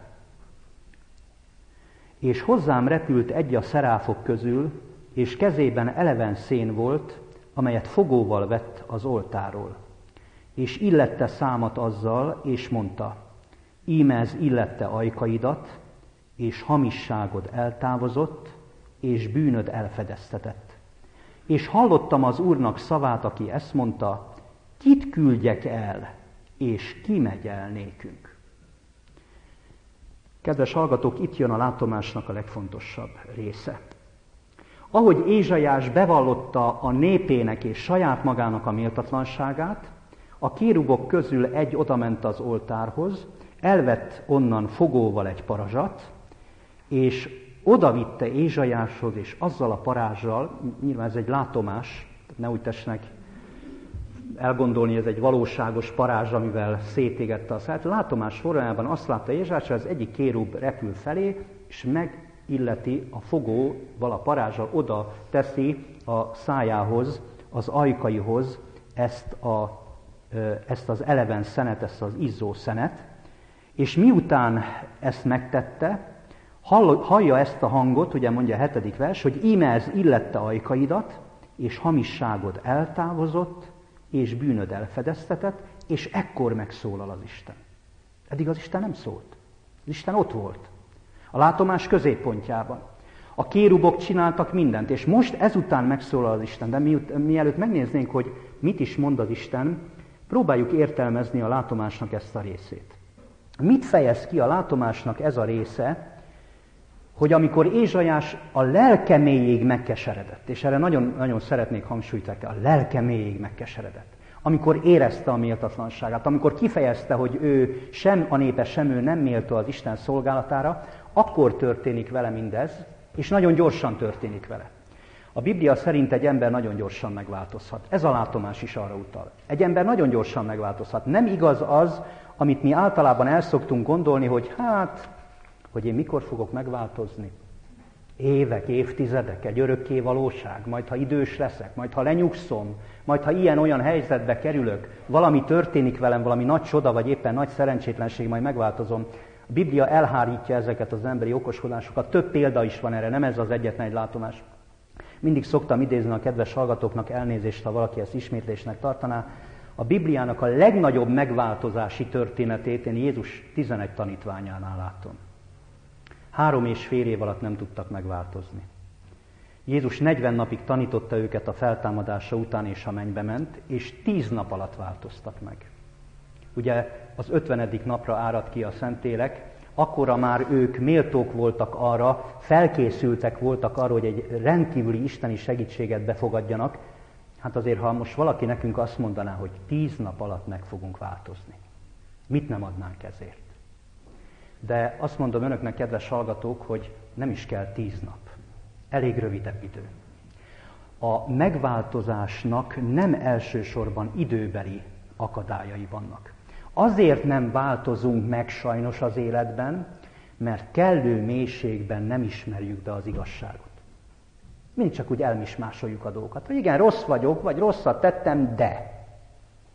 És hozzám repült egy a szeráfok közül, és kezében eleven szén volt, amelyet fogóval vett az oltáról. És illette számat azzal, és mondta, íme ez illette ajkaidat, és hamisságod eltávozott, és bűnöd elfedeztetett. És hallottam az Úrnak szavát, aki ezt mondta, kit küldjek el, és ki megy el nékünk. Kedves hallgatók, itt jön a látomásnak a legfontosabb része. Ahogy Ézsaiás bevallotta a népének és saját magának a méltatlanságát, a kérubok közül egy odament az oltárhoz, elvett onnan fogóval egy parazsat, és odavitte Ézsaiáshoz, és azzal a parázsal, nyilván ez egy látomás, ne úgy tessenek elgondolni, ez egy valóságos parázs, amivel szétégette a száját. Látomás formájában azt látta Ézsaiás, hogy az egyik kérub repül felé, és megilleti a fogóval, a parázsal, oda teszi a szájához, az ajkaihoz ezt az eleven szenet, ezt az izzó szenet, és miután ezt megtette, hallja ezt a hangot, ugye mondja a 7. vers, hogy íme ez illette ajkaidat, és hamisságod eltávozott, és bűnöd elfedeztetett, és ekkor megszólal az Isten. Eddig az Isten nem szólt. Az Isten ott volt. A látomás középpontjában. A kérubok csináltak mindent, és most ezután megszólal az Isten. De mielőtt megnéznénk, hogy mit is mond az Isten, próbáljuk értelmezni a látomásnak ezt a részét. Mit fejez ki a látomásnak ez a része, hogy amikor Ézsaiás a lelke mélyéig megkeseredett, és erre nagyon, nagyon szeretnék hangsúlyt tenni, a lelke mélyéig megkeseredett, amikor érezte a méltatlanságát, amikor kifejezte, hogy ő sem a népe, sem ő nem méltó az Isten szolgálatára, akkor történik vele mindez, és nagyon gyorsan történik vele. A Biblia szerint egy ember nagyon gyorsan megváltozhat. Ez a látomás is arra utal. Egy ember nagyon gyorsan megváltozhat. Nem igaz az, amit mi általában el szoktunk gondolni, hogy hogy én mikor fogok megváltozni? Évek, évtizedek, egy örökké valóság, majd ha idős leszek, majd ha lenyugszom, majd ha ilyen-olyan helyzetbe kerülök, valami történik velem, valami nagy csoda, vagy éppen nagy szerencsétlenség, majd megváltozom. A Biblia elhárítja ezeket az emberi okoskodásokat. Több példa is van erre, nem ez az egyetlen egy látomás. Mindig szoktam idézni a kedves hallgatóknak, elnézést, ha valaki ezt ismétlésnek tartaná. A Bibliának a legnagyobb megváltozási történetét én Jézus 11 tanítványánál látom. 3,5 év alatt nem tudtak megváltozni. Jézus 40 napig tanította őket a feltámadása után, és a mennybe ment, és 10 nap alatt változtak meg. Ugye az 50. napra árad ki a Szentlélek, akkora már ők méltók voltak arra, felkészültek voltak arra, hogy egy rendkívüli isteni segítséget befogadjanak. Hát azért, ha most valaki nekünk azt mondaná, hogy 10 nap alatt meg fogunk változni, mit nem adnánk ezért? De azt mondom önöknek, kedves hallgatók, hogy nem is kell 10 nap. Elég rövidebb idő. A megváltozásnak nem elsősorban időbeli akadályai vannak. Azért nem változunk meg sajnos az életben, mert kellő mélységben nem ismerjük be az igazságot. Mindig csak úgy elmismásoljuk a dolgokat. Hogy igen, rossz vagyok, vagy rosszat tettem, de.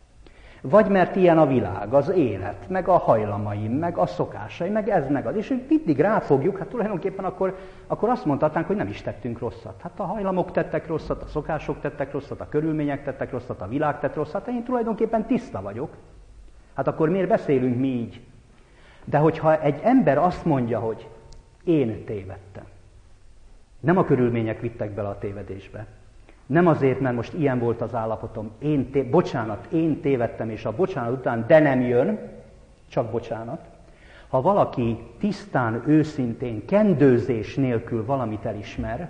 Vagy mert ilyen a világ, az élet, meg a hajlamaim, meg a szokásaim, meg ez, meg az. És mindig ráfogjuk, hát tulajdonképpen akkor azt mondhatnánk, hogy nem is tettünk rosszat. Hát a hajlamok tettek rosszat, a szokások tettek rosszat, a körülmények tettek rosszat, a világ tett rosszat, én tulajdonképpen tiszta vagyok. Hát akkor miért beszélünk mi így? De hogyha egy ember azt mondja, hogy én tévedtem, nem a körülmények vittek bele a tévedésbe, nem azért, mert most ilyen volt az állapotom, én tévedtem, és a bocsánat után de nem jön, csak bocsánat. Ha valaki tisztán, őszintén, kendőzés nélkül valamit elismer,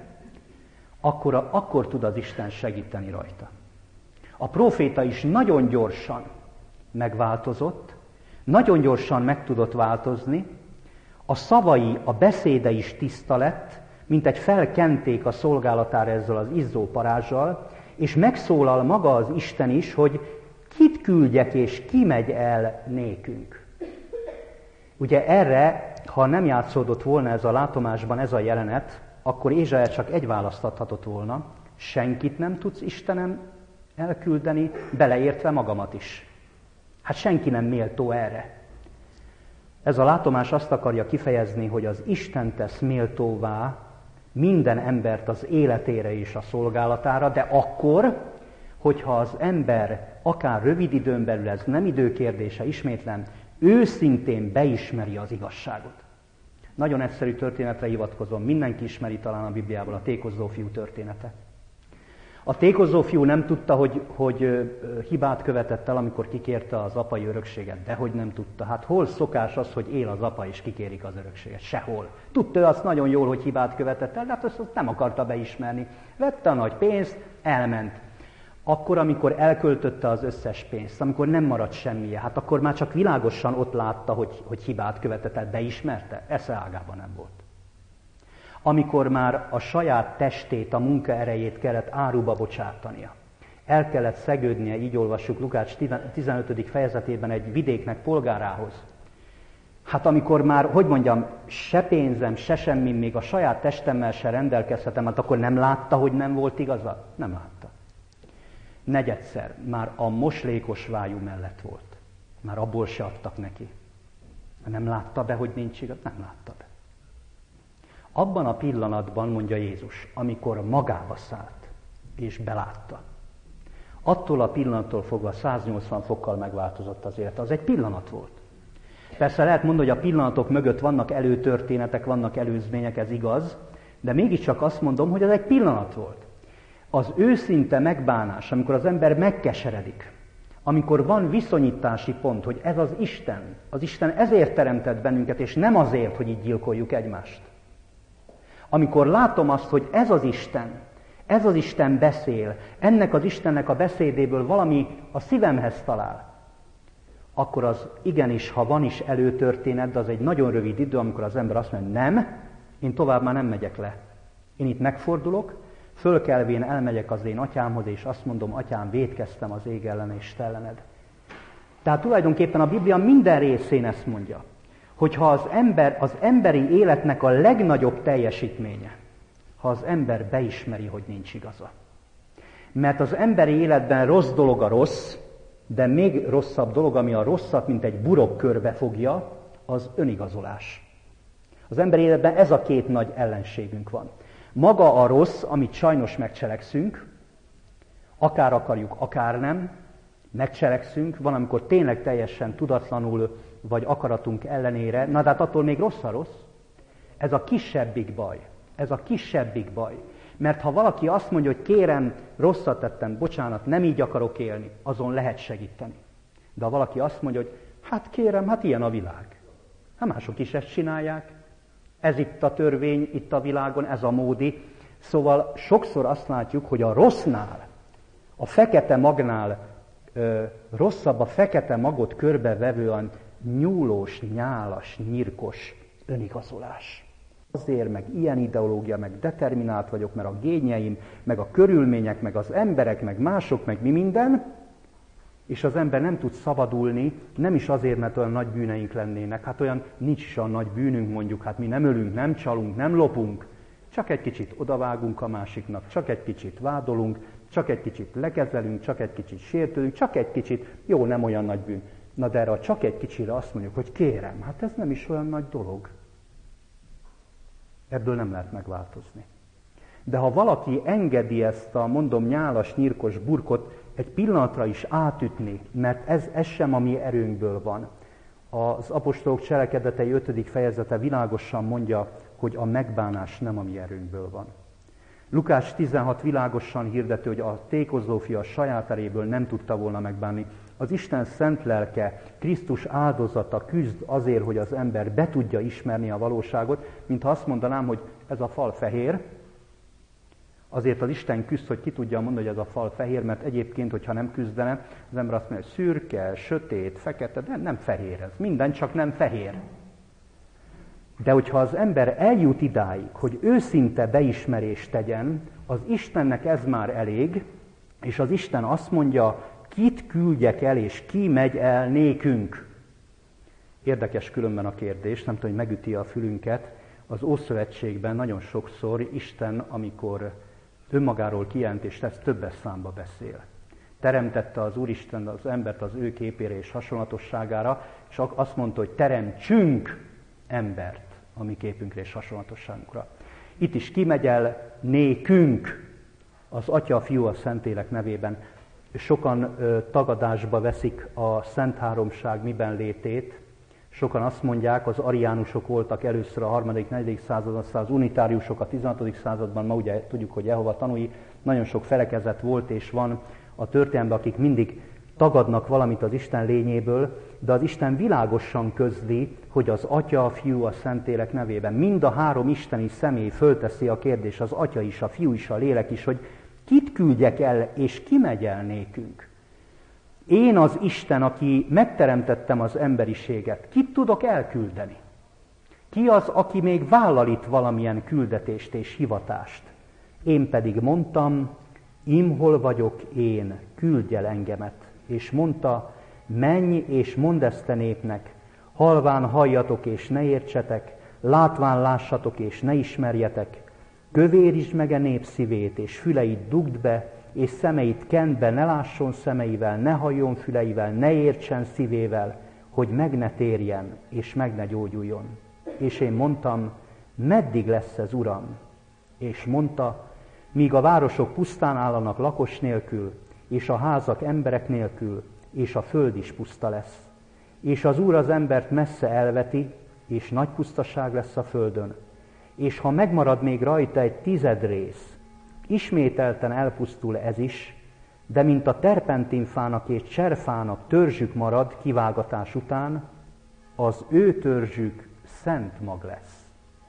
akkor tud az Isten segíteni rajta. A próféta is nagyon gyorsan megváltozott, nagyon gyorsan meg tudott változni, a szavai, a beszéde is tiszta lett, mint egy felkenték a szolgálatára ezzel az izzó parázsal, és megszólal maga az Isten is, hogy kit küldjek és ki megy el nékünk. Ugye erre, ha nem játszódott volna ez a látomásban ez a jelenet, akkor Ézsaiás csak egy választ adhatott volna: senkit nem tudsz, Istenem, elküldeni, beleértve magamat is. Hát senki nem méltó erre. Ez a látomás azt akarja kifejezni, hogy az Isten tesz méltóvá minden embert az életére és a szolgálatára, de akkor, hogyha az ember akár rövid időn belül, ez nem időkérdése, ismétlem, őszintén beismeri az igazságot. Nagyon egyszerű történetre hivatkozom, mindenki ismeri talán a Bibliából, a tékozó fiú története. A tékozó fiú nem tudta, hogy hibát követett el, amikor kikérte az apai örökséget. Dehogy nem tudta. Hát hol szokás az, hogy él az apa és kikérik az örökséget? Sehol. Tudta ő azt nagyon jól, hogy hibát követett el, de hát azt nem akarta beismerni. Vette a nagy pénzt, elment. Akkor, amikor elköltötte az összes pénzt, amikor nem maradt semmije, hát akkor már csak világosan ott látta, hogy hibát követett el, beismerte? Esze ágában nem volt. Amikor már a saját testét, a munka erejét kellett áruba bocsátania. El kellett szegődnie, így olvassuk Lukács 15. fejezetében, egy vidéknek polgárához. Hát amikor már, se pénzem, se semmim, még a saját testemmel se rendelkezhetem, hát akkor nem látta, hogy nem volt igaza? Nem látta. Negyedszer már a moslékos vájú mellett volt. Már abból se adtak neki. Nem látta be, hogy nincs igaz? Nem látta be. Abban a pillanatban, mondja Jézus, amikor magába szállt és belátta, attól a pillanattól fogva 180 fokkal megváltozott az élet. Az egy pillanat volt. Persze lehet mondani, hogy a pillanatok mögött vannak előtörténetek, vannak előzmények, ez igaz, de mégiscsak azt mondom, hogy ez egy pillanat volt. Az őszinte megbánás, amikor az ember megkeseredik, amikor van viszonyítási pont, hogy ez az Isten ezért teremtett bennünket, és nem azért, hogy így gyilkoljuk egymást. Amikor látom azt, hogy ez az Isten beszél, ennek az Istennek a beszédéből valami a szívemhez talál, akkor az igenis, ha van is előtörténet, de az egy nagyon rövid idő, amikor az ember azt mondja, nem, én tovább már nem megyek le. Én itt megfordulok, fölkelvén elmegyek az én atyámhoz, és azt mondom, atyám, vétkeztem az ég ellen és te ellened. Tehát tulajdonképpen a Biblia minden részén ezt mondja, hogyha az emberi életnek a legnagyobb teljesítménye, ha az ember beismeri, hogy nincs igaza. Mert az emberi életben rossz dolog a rossz, de még rosszabb dolog, ami a rosszat, mint egy burok körbe fogja, az önigazolás. Az emberi életben ez a két nagy ellenségünk van. Maga a rossz, amit sajnos megcselekszünk, akár akarjuk, akár nem, megcselekszünk, van, amikor tényleg teljesen tudatlanul, vagy akaratunk ellenére, na de hát attól még rossz a rossz. Ez a kisebbik baj. Mert ha valaki azt mondja, hogy kérem, rosszat tettem, bocsánat, nem így akarok élni, azon lehet segíteni. De ha valaki azt mondja, hogy hát kérem, hát ilyen a világ. Hát mások is ezt csinálják. Ez itt a törvény, itt a világon, ez a módi. Szóval sokszor azt látjuk, hogy a rossznál, a fekete magnál rosszabb a fekete magot körbevevő a nyúlós, nyálas, nyírkos önigazolás. Azért, meg ilyen ideológia, meg determinált vagyok, mert a gényeim, meg a körülmények, meg az emberek, meg mások, meg mi minden, és az ember nem tud szabadulni, nem is azért, mert olyan nagy bűneink lennének, hát olyan nincs is olyan nagy bűnünk mondjuk, hát mi nem ölünk, nem csalunk, nem lopunk, csak egy kicsit odavágunk a másiknak, csak egy kicsit vádolunk, Csak egy kicsit lekezelünk, csak egy kicsit sértődünk, csak egy kicsit, jó, nem olyan nagy bűn. Na de erre csak egy kicsire azt mondjuk, hogy kérem, hát ez nem is olyan nagy dolog. Ebből nem lehet megváltozni. De ha valaki engedi ezt a, mondom, nyálas, nyírkos burkot egy pillanatra is átütni, mert ez sem a mi erőnkből van. Az apostolok cselekedetei 5. fejezete világosan mondja, hogy a megbánás nem a mi erőnkből van. Lukás 16 világosan hirdeti, hogy a tékozló fia a saját eréből nem tudta volna megbánni. Az Isten szent lelke, Krisztus áldozata küzd azért, hogy az ember be tudja ismerni a valóságot, mintha azt mondanám, hogy ez a fal fehér. Azért az Isten küzd, hogy ki tudja mondani, hogy ez a fal fehér, mert egyébként, hogyha nem küzdene, az ember azt mondja, hogy szürke, sötét, fekete, de nem fehér ez. Minden csak nem fehér. De hogyha az ember eljut idáig, hogy őszinte beismerést tegyen, az Istennek ez már elég, és az Isten azt mondja, kit küldjek el, és ki megy el nékünk. Érdekes különben a kérdés, nem tudom, hogy megüti a fülünket. Az Ószövetségben nagyon sokszor Isten, amikor önmagáról kijelent, és ez többes számba beszél. Teremtette az Úristen az embert az ő képére és hasonlatosságára, és azt mondta, hogy teremtsünk embert a mi képünkre és hasonlatosságunkra. Itt is kimegy el nékünk, az Atya, a Fiú, a Szentlélek nevében. Sokan tagadásba veszik a Szent Háromság miben létét. Sokan azt mondják, az ariánusok voltak először a 3.-4. században, aztán az unitáriusok a 16. században, ma ugye tudjuk, hogy Jehova tanúi, nagyon sok felekezet volt és van a történelemben, akik mindig tagadnak valamit az Isten lényéből, de az Isten világosan közli, hogy az Atya, a Fiú, a Szentlélek nevében mind a három isteni személy fölteszi a kérdést, az Atya is, a Fiú is, a Lélek is, hogy kit küldjek el, és ki megy el nékünk? Én az Isten, aki megteremtettem az emberiséget, kit tudok elküldeni? Ki az, aki még vállal itt valamilyen küldetést és hivatást? Én pedig mondtam, imhol vagyok én, küldj el engemet. És mondta, menj és mondd ezt a népnek, halván halljatok és ne értsetek, látván lássatok és ne ismerjetek, kövérítsd meg a nép szívét, és füleit dugd be, és szemeit kend be, ne lásson szemeivel, ne halljon füleivel, ne értsen szívével, hogy meg ne térjen, és meg ne gyógyuljon. És én mondtam, meddig lesz ez, Uram? És mondta, míg a városok pusztán állanak lakos nélkül, és a házak emberek nélkül, és a föld is puszta lesz. És az Úr az embert messze elveti, és nagy pusztaság lesz a földön. És ha megmarad még rajta egy 10 rész, ismételten elpusztul ez is, de mint a terpentinfának és cserfának törzsük marad kivágatás után, az ő törzsük szent mag lesz.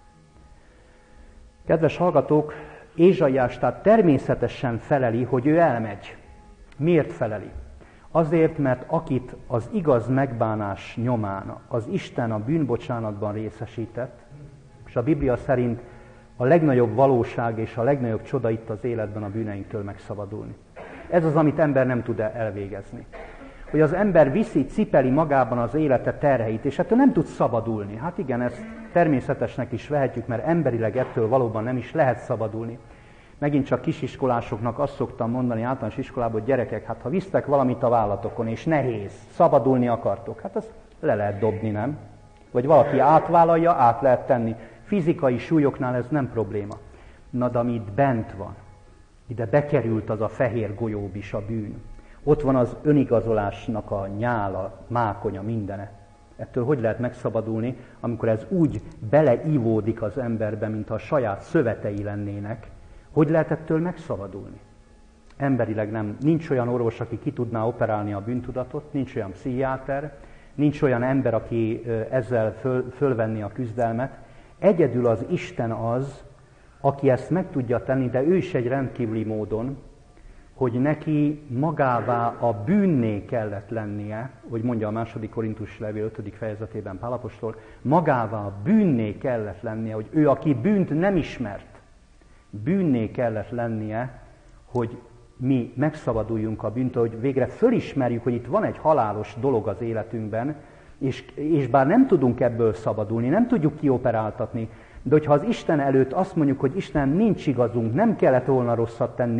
Kedves hallgatók, Ézsaiás tehát természetesen feleli, hogy ő elmegy. Miért feleli? Azért, mert akit az igaz megbánás nyomán az Isten a bűnbocsánatban részesített, és a Biblia szerint a legnagyobb valóság és a legnagyobb csoda itt az életben a bűneinktől megszabadulni. Ez az, amit ember nem tud elvégezni. Hogy az ember viszi, cipeli magában az élete terheit, és ettől nem tud szabadulni. Hát igen, ezt természetesnek is vehetjük, mert emberileg ettől valóban nem is lehet szabadulni. Megint csak kisiskolásoknak azt szoktam mondani általános iskolában, hogy gyerekek, hát ha visztek valamit a vállatokon, és nehéz, szabadulni akartok, hát azt le lehet dobni, nem? Vagy valaki átvállalja, át lehet tenni. Fizikai súlyoknál ez nem probléma. Na, de ami itt bent van, ide bekerült az a fehér golyóbis, a bűn. Ott van az önigazolásnak a nyála, mákonya, mindene. Ettől hogy lehet megszabadulni, amikor ez úgy beleívódik az emberbe, mintha a saját szövetei lennének? Hogy lehet ettől megszabadulni? Emberileg nem. Nincs olyan orvos, aki ki tudná operálni a bűntudatot, nincs olyan pszichiáter, nincs olyan ember, aki ezzel fölvenni a küzdelmet. Egyedül az Isten az, aki ezt meg tudja tenni, de ő is egy rendkívüli módon, hogy neki magává a bűnné kellett lennie, hogy mondja a 2. Korintus levél 5. fejezetében Pál apostol, magává a bűnné kellett lennie, hogy ő, aki bűnt nem ismert, bűnné kellett lennie, hogy mi megszabaduljunk a bűntől, hogy végre fölismerjük, hogy itt van egy halálos dolog az életünkben, és bár nem tudunk ebből szabadulni, nem tudjuk kioperáltatni, de hogyha az Isten előtt azt mondjuk, hogy Isten, nincs igazunk, nem kellett volna rosszat tenni,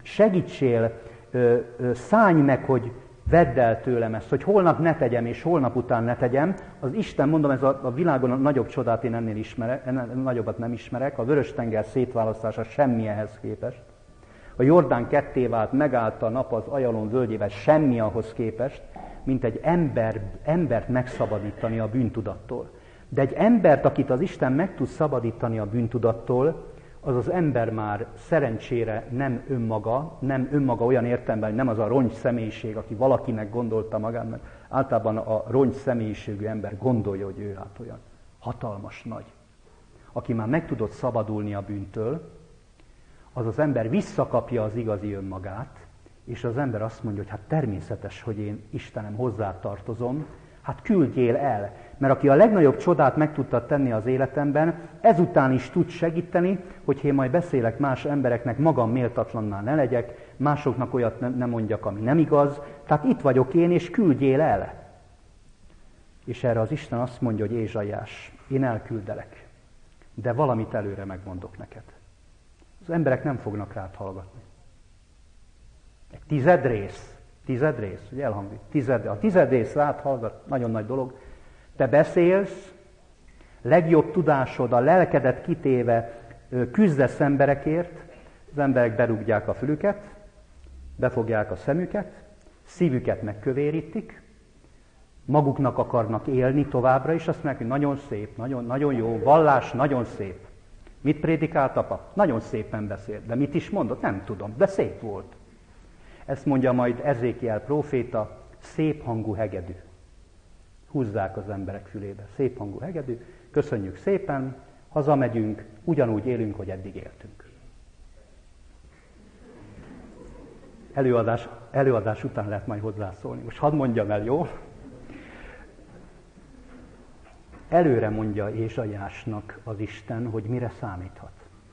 segítsél, szállj meg, hogy vedd el tőlem ezt, hogy holnap ne tegyem, és holnap után ne tegyem. Az Isten, mondom, ez a világon a nagyobb csodát én ennél nagyobbat nem ismerek. A Vörös-tenger szétválasztása semmi ehhez képest. A Jordán ketté vált, megállt a nap az Ajalon völgyével, semmi ahhoz képest, mint egy embert megszabadítani a bűntudattól. De egy embert, akit az Isten meg tud szabadítani a bűntudattól, az az ember már szerencsére nem önmaga olyan értelemben, hogy nem az a rongy személyiség, aki valakinek gondolta magát, mert általában a rongy személyiségű ember gondolja, hogy ő hát olyan hatalmas nagy. Aki már meg tudott szabadulni a bűntől, az az ember visszakapja az igazi önmagát, és az ember azt mondja, hogy hát természetes, hogy én Istenem hozzátartozom, hát küldjél el. Mert aki a legnagyobb csodát meg tudta tenni az életemben, ezután is tud segíteni, hogy én majd beszélek más embereknek, magam méltatlanná ne legyek, másoknak olyat nem mondjak, ami nem igaz. Tehát itt vagyok én, és küldjél el. És erre az Isten azt mondja, hogy Ézsaiás, én elküldelek, de valamit előre megmondok neked. Az emberek nem fognak rád hallgatni. Egy tizedrész, ugye elhangzik, a tizedrész rád hallgat, nagyon nagy dolog. Te beszélsz, legjobb tudásod, a lelkedet kitéve küzdesz emberekért, az emberek berúgják a fülüket, befogják a szemüket, szívüket megkövérítik, maguknak akarnak élni továbbra is, azt mondják, hogy nagyon szép, nagyon jó, vallás, nagyon szép. Mit prédikált apa? Nagyon szépen beszélt, de mit is mondott? Nem tudom, de szép volt. Ezt mondja majd Ezékiel próféta, szép hangú hegedű. Húzzák az emberek fülébe. Szép hangú hegedű, köszönjük szépen, hazamegyünk, ugyanúgy élünk, hogy eddig éltünk. Előadás után lehet majd hozzászólni. Most hadd mondjam el, jó? Előre mondja Ézsaiásnak az Isten, hogy mire számíthat.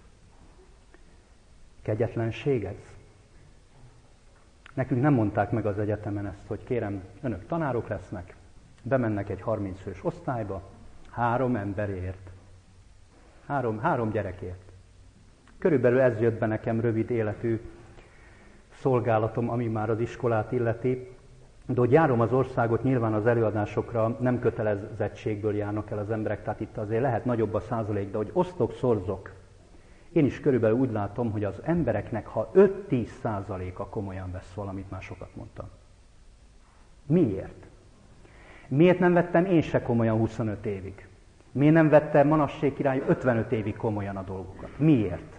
Kegyetlenség ez? Nekünk nem mondták meg az egyetemen ezt, hogy kérem, önök tanárok lesznek, bemennek egy 30 fős osztályba, 3 emberért, 3 gyerekért. Körülbelül ez jött be nekem rövid életű szolgálatom, ami már az iskolát illeti, de hogy járom az országot, nyilván az előadásokra nem kötelezettségből járnak el az emberek, tehát itt azért lehet nagyobb a százalék, de hogy osztok, szorzok. Én is körülbelül úgy látom, hogy az embereknek, ha 5-10%-a komolyan vesz valamit, már sokat mondtam. Miért? Miért nem vettem én se komolyan 25 évig? Miért nem vette Manassé király 55 évig komolyan a dolgokat? Miért?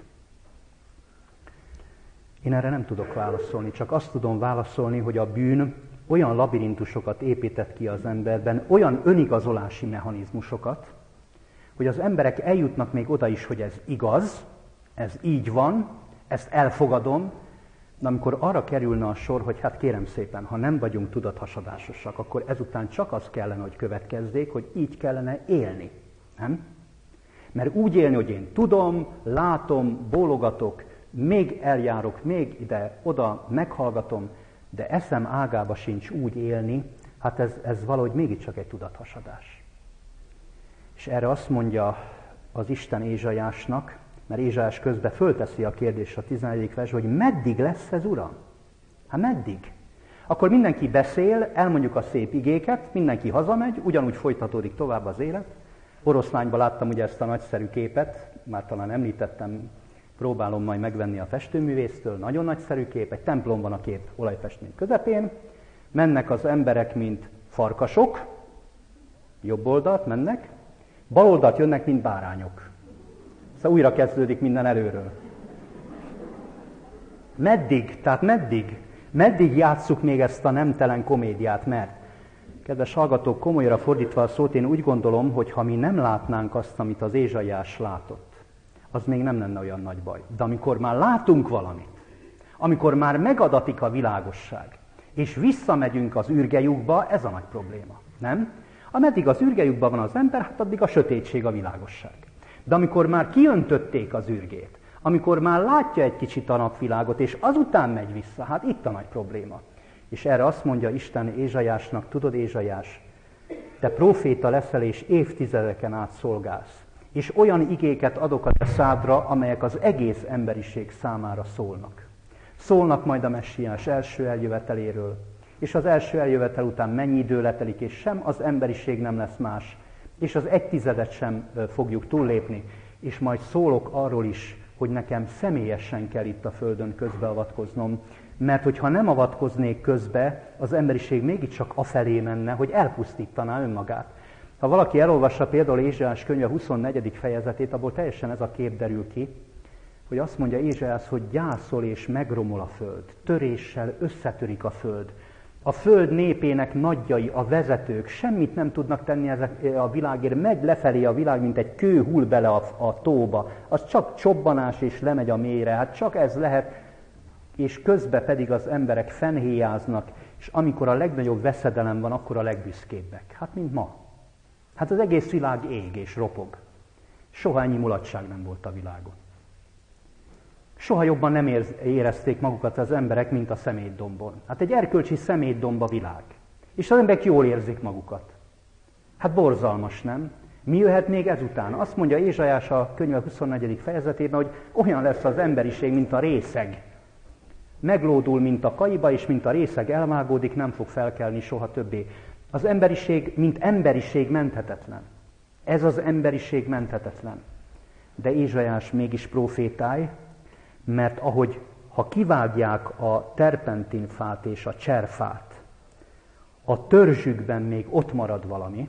Én erre nem tudok válaszolni, csak azt tudom válaszolni, hogy a bűn olyan labirintusokat épített ki az emberben, olyan önigazolási mechanizmusokat, hogy az emberek eljutnak még oda is, hogy ez igaz, ez így van, ezt elfogadom, de amikor arra kerülne a sor, hogy hát kérem szépen, ha nem vagyunk tudathasadásosak, akkor ezután csak az kellene, hogy következzék, hogy így kellene élni. Nem? Mert úgy élni, hogy én tudom, látom, bólogatok, még eljárok, még ide-oda, meghallgatom, de eszem ágába sincs úgy élni, hát ez valahogy mégiscsak egy tudathasadás. És erre azt mondja az Isten Ézsaiásnak, mert Ézsaiás közben fölteszi a kérdést a 11. vers, hogy meddig lesz ez, Uram? Hát meddig? Akkor mindenki beszél, elmondjuk a szép igéket, mindenki hazamegy, ugyanúgy folytatódik tovább az élet. Oroszlányban láttam ugye ezt a nagyszerű képet, már talán említettem, próbálom majd megvenni a festőművésztől, nagyon nagyszerű kép, egy templom van a kép olajfestmény közepén, mennek az emberek, mint farkasok, jobb oldalt mennek, bal oldalt jönnek, mint bárányok. Szóval újra kezdődik minden előről. Meddig? Tehát meddig? Meddig játsszuk még ezt a nemtelen komédiát? Mert, kedves hallgatók, komolyra fordítva a szót, én úgy gondolom, hogy ha mi nem látnánk azt, amit az Ézsaiás látott, az még nem lenne olyan nagy baj. De amikor már látunk valamit, amikor már megadatik a világosság, és visszamegyünk az ürgejukba, ez a nagy probléma, nem? Ameddig az ürgejukban van az ember, hát addig a sötétség a világosság. De amikor már kiöntötték az ürgét, amikor már látja egy kicsit a napvilágot, és azután megy vissza, hát itt a nagy probléma. És erre azt mondja Isten Ézsaiásnak, tudod Ézsaiás, te próféta leszel, és évtizedeken át szolgálsz. És olyan igéket adok a te szádra, amelyek az egész emberiség számára szólnak. Szólnak majd a messiás első eljöveteléről, és az első eljövetel után mennyi idő letelik, és sem az emberiség nem lesz más, és az 1/10 sem fogjuk túllépni, és majd szólok arról is, hogy nekem személyesen kell itt a Földön közbeavatkoznom, mert hogyha nem avatkoznék közbe, az emberiség mégiscsak afelé menne, hogy elpusztítaná önmagát. Ha valaki elolvassa például Ézsaiás könyve 24. fejezetét, abból teljesen ez a kép derül ki, hogy azt mondja Ézsaiás, hogy gyászol és megromol a föld, töréssel összetörik a föld. A föld népének nagyjai, a vezetők semmit nem tudnak tenni a világért, megy lefelé a világ, mint egy kő hull bele a tóba. Az csak csobbanás és lemegy a mélyre, hát csak ez lehet, és közben pedig az emberek fennhéjáznak, és amikor a legnagyobb veszedelem van, akkor a legbüszkébbek. Hát mint ma. Hát az egész világ ég és ropog. Soha ennyi mulatság nem volt a világon. Soha jobban nem érezték magukat az emberek, mint a szemétdombon. Hát egy erkölcsi szemétdomb a világ. És az emberek jól érzik magukat. Hát borzalmas, nem? Mi jöhet még ezután? Azt mondja Ézsaiás a könyve 24. fejezetében, hogy olyan lesz az emberiség, mint a részeg. Meglódul, mint a kaiba, és mint a részeg elvágódik, nem fog felkelni soha többé. Az emberiség, mint emberiség menthetetlen. Ez az emberiség menthetetlen. De Ézsaiás mégis profétálj, mert ha kivágják a terpentinfát és a cserfát, a törzsükben még ott marad valami,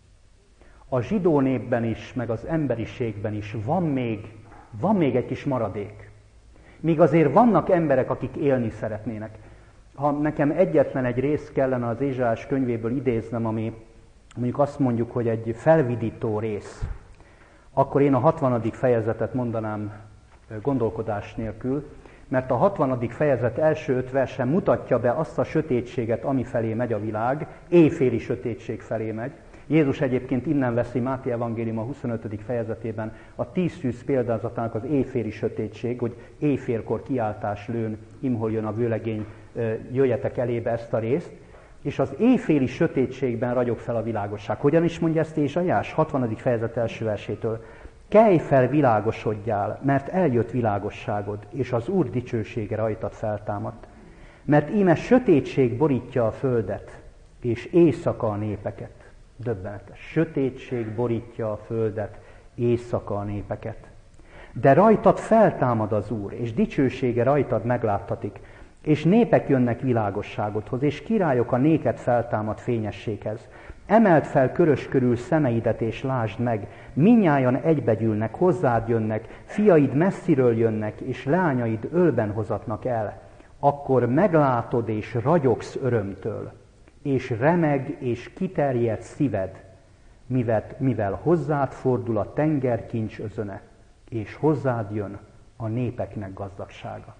a zsidó népben is, meg az emberiségben is van még egy kis maradék. Míg azért vannak emberek, akik élni szeretnének. Ha nekem egyetlen egy rész kellene az Ézsaiás könyvéből idéznem, ami mondjuk azt mondjuk, hogy egy felvidító rész, akkor én a 60. fejezetet mondanám gondolkodás nélkül, mert a 60. fejezet első 5 verse mutatja be azt a sötétséget, ami felé megy a világ, éjféli sötétség felé megy. Jézus egyébként innen veszi Máté evangélium a 25. fejezetében a 10 szűz példázatának az éjféli sötétség, hogy éjfélkor kiáltás lőn, imhol jön a vőlegény, jöjjetek elébe ezt a részt, és az éjféli sötétségben ragyog fel a világosság. Hogyan is mondja ezt Ézsaiás? 60. fejezet első versétől. Kelj fel, világosodjál, mert eljött világosságod, és az Úr dicsősége rajtad feltámadt. Mert íme sötétség borítja a földet, és éjszaka a népeket. Döbbenetes. Sötétség borítja a földet, éjszaka a népeket. De rajtad feltámad az Úr, és dicsősége rajtad megláttatik, és népek jönnek világosságodhoz, és királyok a néked feltámad fényességhez. Emeld fel körös körül szemeidet, és lásd meg, mindnyájan egybegyűlnek, hozzád jönnek, fiaid messziről jönnek, és leányaid ölben hozatnak el. Akkor meglátod, és ragyogsz örömtől, és remeg, és kiterjed szíved, mivel hozzád fordul a tenger kincs özöne, és hozzád jön a népeknek gazdagsága.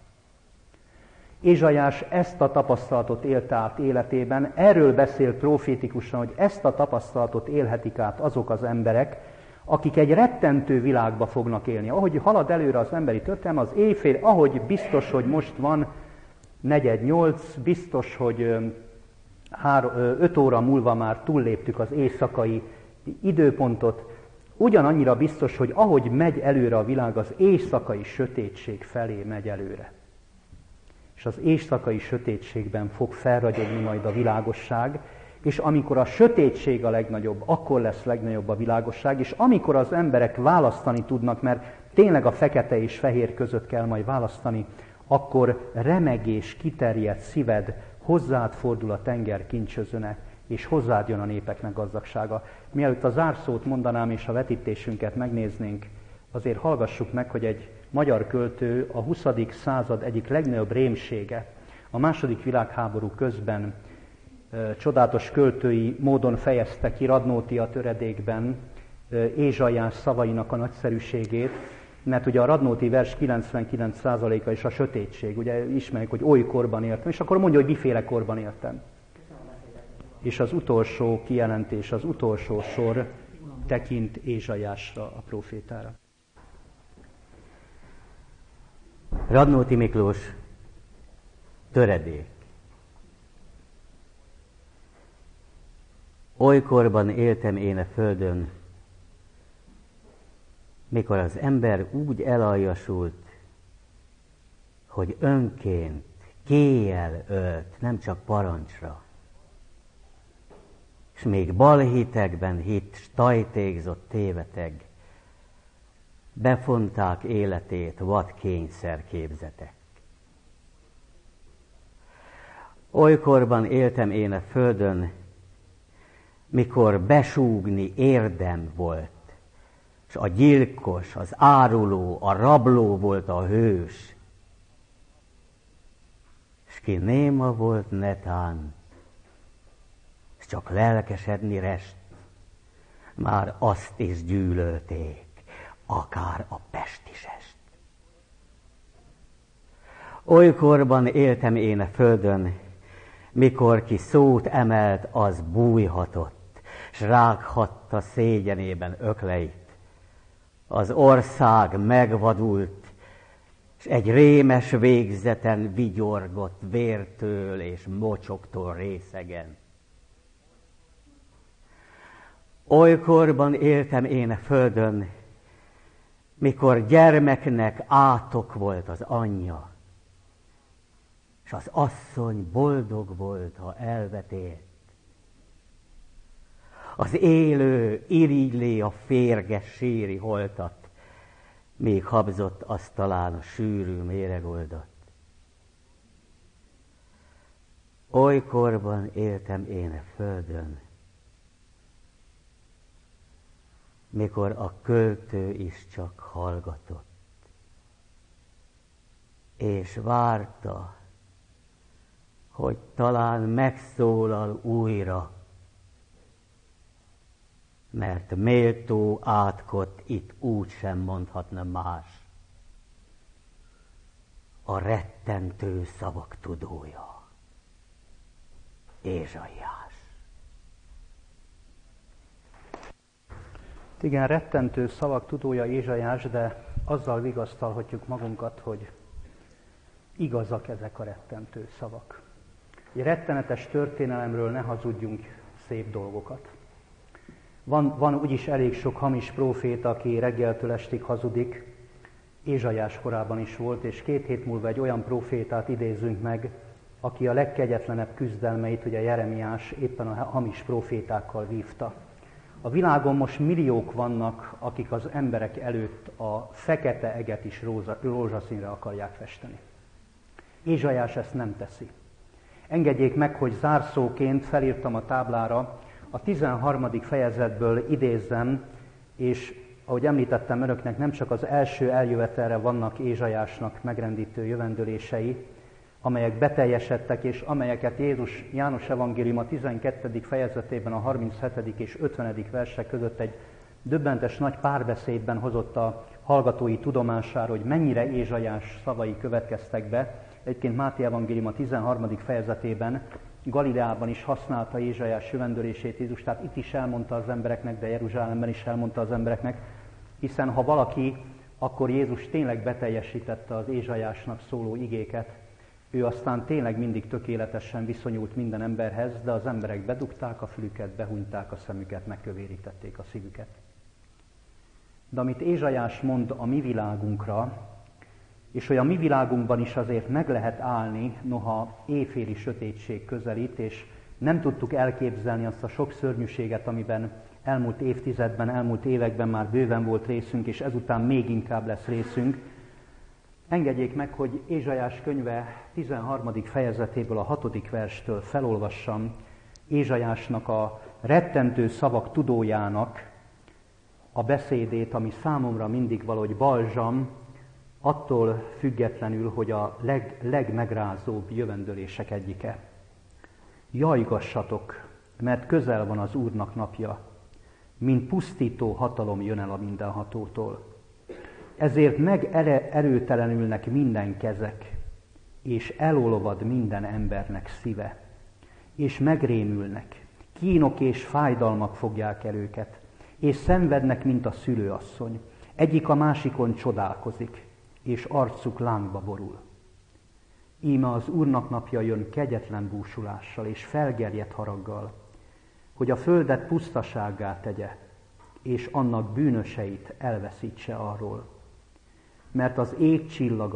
Ézsaiás ezt a tapasztalatot élte át életében, erről beszél profétikusan, hogy ezt a tapasztalatot élhetik át azok az emberek, akik egy rettentő világba fognak élni. Ahogy halad előre az emberi történelem, az éjfél, ahogy biztos, hogy most van 4:08, biztos, hogy 5 óra múlva már túlléptük az éjszakai időpontot, ugyanannyira biztos, hogy ahogy megy előre a világ, az éjszakai sötétség felé megy előre. És az éjszakai sötétségben fog felragyogni majd a világosság, és amikor a sötétség a legnagyobb, akkor lesz legnagyobb a világosság, és amikor az emberek választani tudnak, mert tényleg a fekete és fehér között kell majd választani, akkor remegés kiterjed szíved, hozzád fordul a tenger kincsözöne, és hozzád jön a népeknek gazdagsága. Mielőtt a zárszót mondanám és a vetítésünket megnéznénk, azért hallgassuk meg, hogy egy magyar költő a 20. század egyik legnagyobb rémsége. A II. Világháború közben csodálatos költői módon fejezte ki Radnóti a töredékben Ézsaiás szavainak a nagyszerűségét, mert ugye a Radnóti vers 99%-a is a sötétség. Ugye ismerjük, hogy oly korban éltem, és akkor mondja, hogy miféle korban éltem. És az utolsó kijelentés, az utolsó sor tekint Ézsaiásra, a prófétára. Radnóti Miklós, töredék. Olykorban éltem én a földön, mikor az ember úgy elaljasult, hogy önként kéjjel ölt, nem csak parancsra, és még balhitekben hitt, stajtékzott téveteg, befonták életét vad kényszerképzetek. Olykorban éltem én a földön, mikor besúgni érdem volt, és a gyilkos, az áruló, a rabló volt a hős, és ki néma volt netán, és csak lelkesedni rest, már azt is gyűlölték, akár a pestisest. Olykorban éltem én a földön, mikor ki szót emelt, az bújhatott, s rághatta szégyenében ökleit. Az ország megvadult, s egy rémes végzeten vigyorgott vértől és mocsoktól részegen. Olykorban éltem én a földön, mikor gyermeknek átok volt az anyja, és az asszony boldog volt, ha elvetélt. Az élő irigyli a férges síri holtat, még habzott asztalán a sűrű méregoldat. Olykorban éltem én a földön, mikor a költő is csak hallgatott, és várta, hogy talán megszólal újra, mert méltó átkot itt úgy sem mondhatna más. A rettentő szavak tudója, Ézsaiás. Igen, rettentő szavak tudója Ézsaiás, de azzal vigasztalhatjuk magunkat, hogy igazak ezek a rettentő szavak. Egy rettenetes történelemről ne hazudjunk szép dolgokat. Van úgyis elég sok hamis próféta, aki reggeltől estig hazudik. Ézsaiás korában is volt, és 2 hét múlva egy olyan prófétát idézünk meg, aki a legkegyetlenebb küzdelmeit, ugye Jeremiás éppen a hamis prófétákkal vívta. A világon most milliók vannak, akik az emberek előtt a fekete eget is rózsaszínre akarják festeni. Ézsaiás ezt nem teszi. Engedjék meg, hogy zárszóként felírtam a táblára, a 13. fejezetből idézzem, és ahogy említettem önöknek, nem csak az első eljövetelre vannak Ézsaiásnak megrendítő jövendőlései, amelyek beteljesedtek, és amelyeket Jézus János evangélium a 12. fejezetében a 37. és 50. versek között egy döbbentes nagy párbeszédben hozott a hallgatói tudomására, hogy mennyire Ézsaiás szavai következtek be. Egyébként Máté evangélium a 13. fejezetében Galileában is használta Ézsaiás jövendőlését Jézus, tehát itt is elmondta az embereknek, de Jeruzsálemben is elmondta az embereknek, hiszen ha valaki, akkor Jézus tényleg beteljesítette az Ézsaiásnak szóló igéket. Ő aztán tényleg mindig tökéletesen viszonyult minden emberhez, de az emberek bedugták a fülüket, behunyták a szemüket, megkövérítették a szívüket. De amit Ézsaiás mond a mi világunkra, és hogy a mi világunkban is azért meg lehet állni, noha éjféli sötétség közelít, és nem tudtuk elképzelni azt a sok szörnyűséget, amiben elmúlt évtizedben, elmúlt években már bőven volt részünk, és ezután még inkább lesz részünk. Engedjék meg, hogy Ézsaiás könyve 13. fejezetéből a 6. verstől felolvassam Ézsaiásnak a rettentő szavak tudójának a beszédét, ami számomra mindig valahogy balzsam, attól függetlenül, hogy a legmegrázóbb jövendőlések egyike. Jajgassatok, mert közel van az Úrnak napja, mint pusztító hatalom jön el a mindenhatótól. Ezért megerőtelenülnek minden kezek, és elolvad minden embernek szíve, és megrémülnek, kínok és fájdalmak fogják el őket, és szenvednek, mint a szülőasszony. Egyik a másikon csodálkozik, és arcuk lángba borul. Íme az Úrnak napja jön kegyetlen búsulással és felgerjedt haraggal, hogy a földet pusztasággá tegye, és annak bűnöseit elveszítse arról. Mert az ég csillagai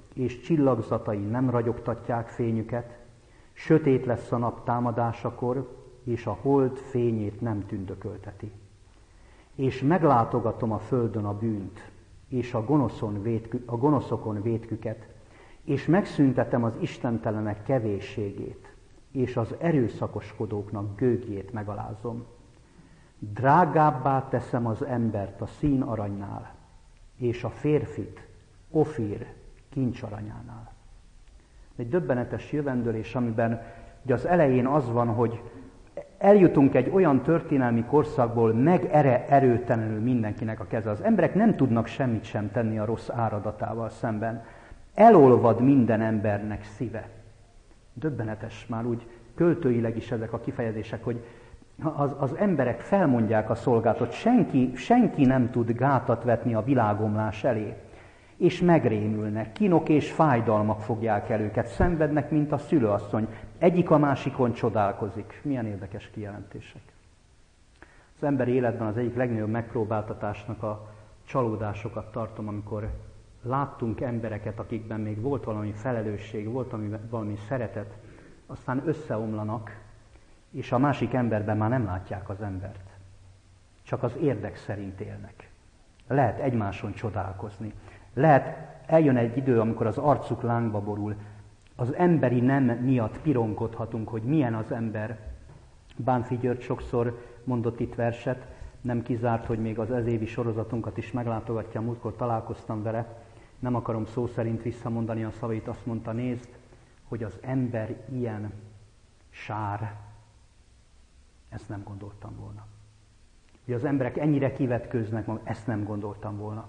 és csillagzatai nem ragyogtatják fényüket, sötét lesz a nap támadásakor, és a hold fényét nem tündökölteti. És meglátogatom a földön a bűnt, és a gonoszokon vétküket, és megszüntetem az istentelenek kevésségét, és az erőszakoskodóknak gőgjét megalázom. Drágábbá teszem az embert a színaranynál, és a férfit Ofír kincsaranyánál. Egy döbbenetes jövendőlés, amiben ugye az elején az van, hogy eljutunk egy olyan történelmi korszakból, erőtelenül mindenkinek a keze. Az emberek nem tudnak semmit sem tenni a rossz áradatával szemben. Elolvad minden embernek szíve. Döbbenetes már úgy költőileg is ezek a kifejezések, hogy az emberek felmondják a szolgálatot, senki nem tud gátat vetni a világomlás elé. És megrémülnek, kínok és fájdalmak fogják el őket, szenvednek, mint a szülőasszony. Egyik a másikon csodálkozik. Milyen érdekes kijelentések. Az emberi életben az egyik legnagyobb megpróbáltatásnak a csalódásokat tartom, amikor láttunk embereket, akikben még volt valami felelősség, volt valami szeretet, aztán összeomlanak, és a másik emberben már nem látják az embert. Csak az érdek szerint élnek. Lehet egymáson csodálkozni. Eljön egy idő, amikor az arcuk lángba borul. Az emberi nem miatt pironkodhatunk, hogy milyen az ember. Bánffy György sokszor mondott itt verset, nem kizárt, hogy még az ezévi sorozatunkat is meglátogatja, múltkor találkoztam vele. Nem akarom szó szerint visszamondani a szavait, azt mondta, nézd, hogy az ember ilyen sár, ezt nem gondoltam volna. Hogy az emberek ennyire kivetkőznek, ezt nem gondoltam volna.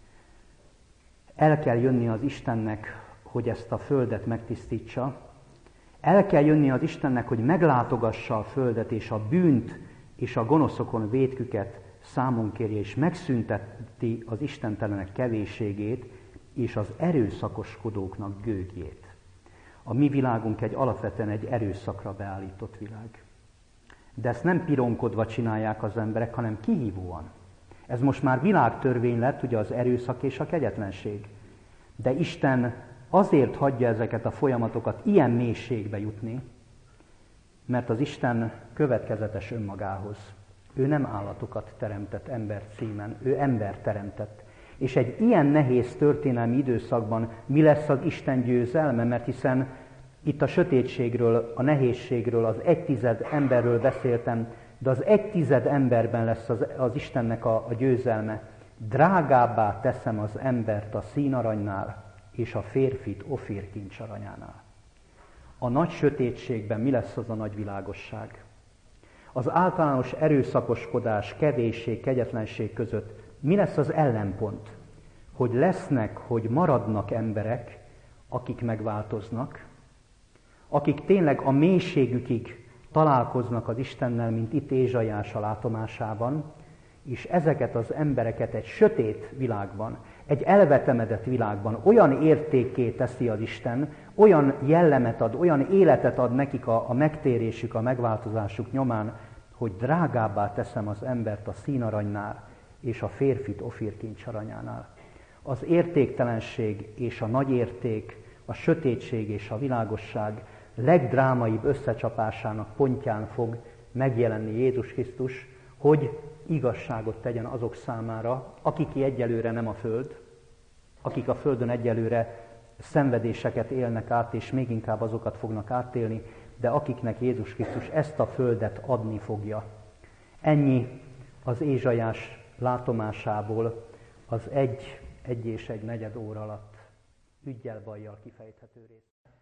El kell jönni az Istennek, hogy ezt a földet megtisztítsa. El kell jönni az Istennek, hogy meglátogassa a földet, és a bűnt és a gonoszokon vétküket számon kérje, és megszünteti az istentelenek kevésségét, és az erőszakoskodóknak gőgjét. A mi világunk alapvetően egy erőszakra beállított világ. De ezt nem pironkodva csinálják az emberek, hanem kihívóan. Ez most már világtörvény lett, ugye az erőszak és a kegyetlenség. De Isten azért hagyja ezeket a folyamatokat ilyen mélységbe jutni, mert az Isten következetes önmagához. Ő nem állatokat teremtett ember címen, ő ember teremtett. És egy ilyen nehéz történelmi időszakban mi lesz az Isten győzelme? Mert hiszen itt a sötétségről, a nehézségről, az 1/10 emberről beszéltem, de az 1/10 emberben lesz az Istennek a győzelme. Drágábbá teszem az embert a színaranynál, és a férfit Ofír kincsaranyánál. A nagy sötétségben mi lesz az a nagy világosság? Az általános erőszakoskodás, kevésség, kegyetlenség között mi lesz az ellenpont? Hogy maradnak emberek, akik megváltoznak, akik tényleg a mélységükig találkoznak az Istennel, mint itt Ézsaiás a látomásában, és ezeket az embereket egy sötét világban, egy elvetemedett világban olyan értékké teszi az Isten, olyan jellemet ad, olyan életet ad nekik a megtérésük, a megváltozásuk nyomán, hogy drágábbá teszem az embert a színaranynál, és a férfit Ofír kincsaranyánál. Az értéktelenség és a nagy érték, a sötétség és a világosság legdrámaibb összecsapásának pontján fog megjelenni Jézus Krisztus, hogy igazságot tegyen azok számára, akiké egyelőre nem a föld, akik a földön egyelőre szenvedéseket élnek át, és még inkább azokat fognak átélni, de akiknek Jézus Krisztus ezt a földet adni fogja. Ennyi az Ézsaiás látomásából az 1 és 1/4 óra alatt üggyel, bajjal kifejthető rész.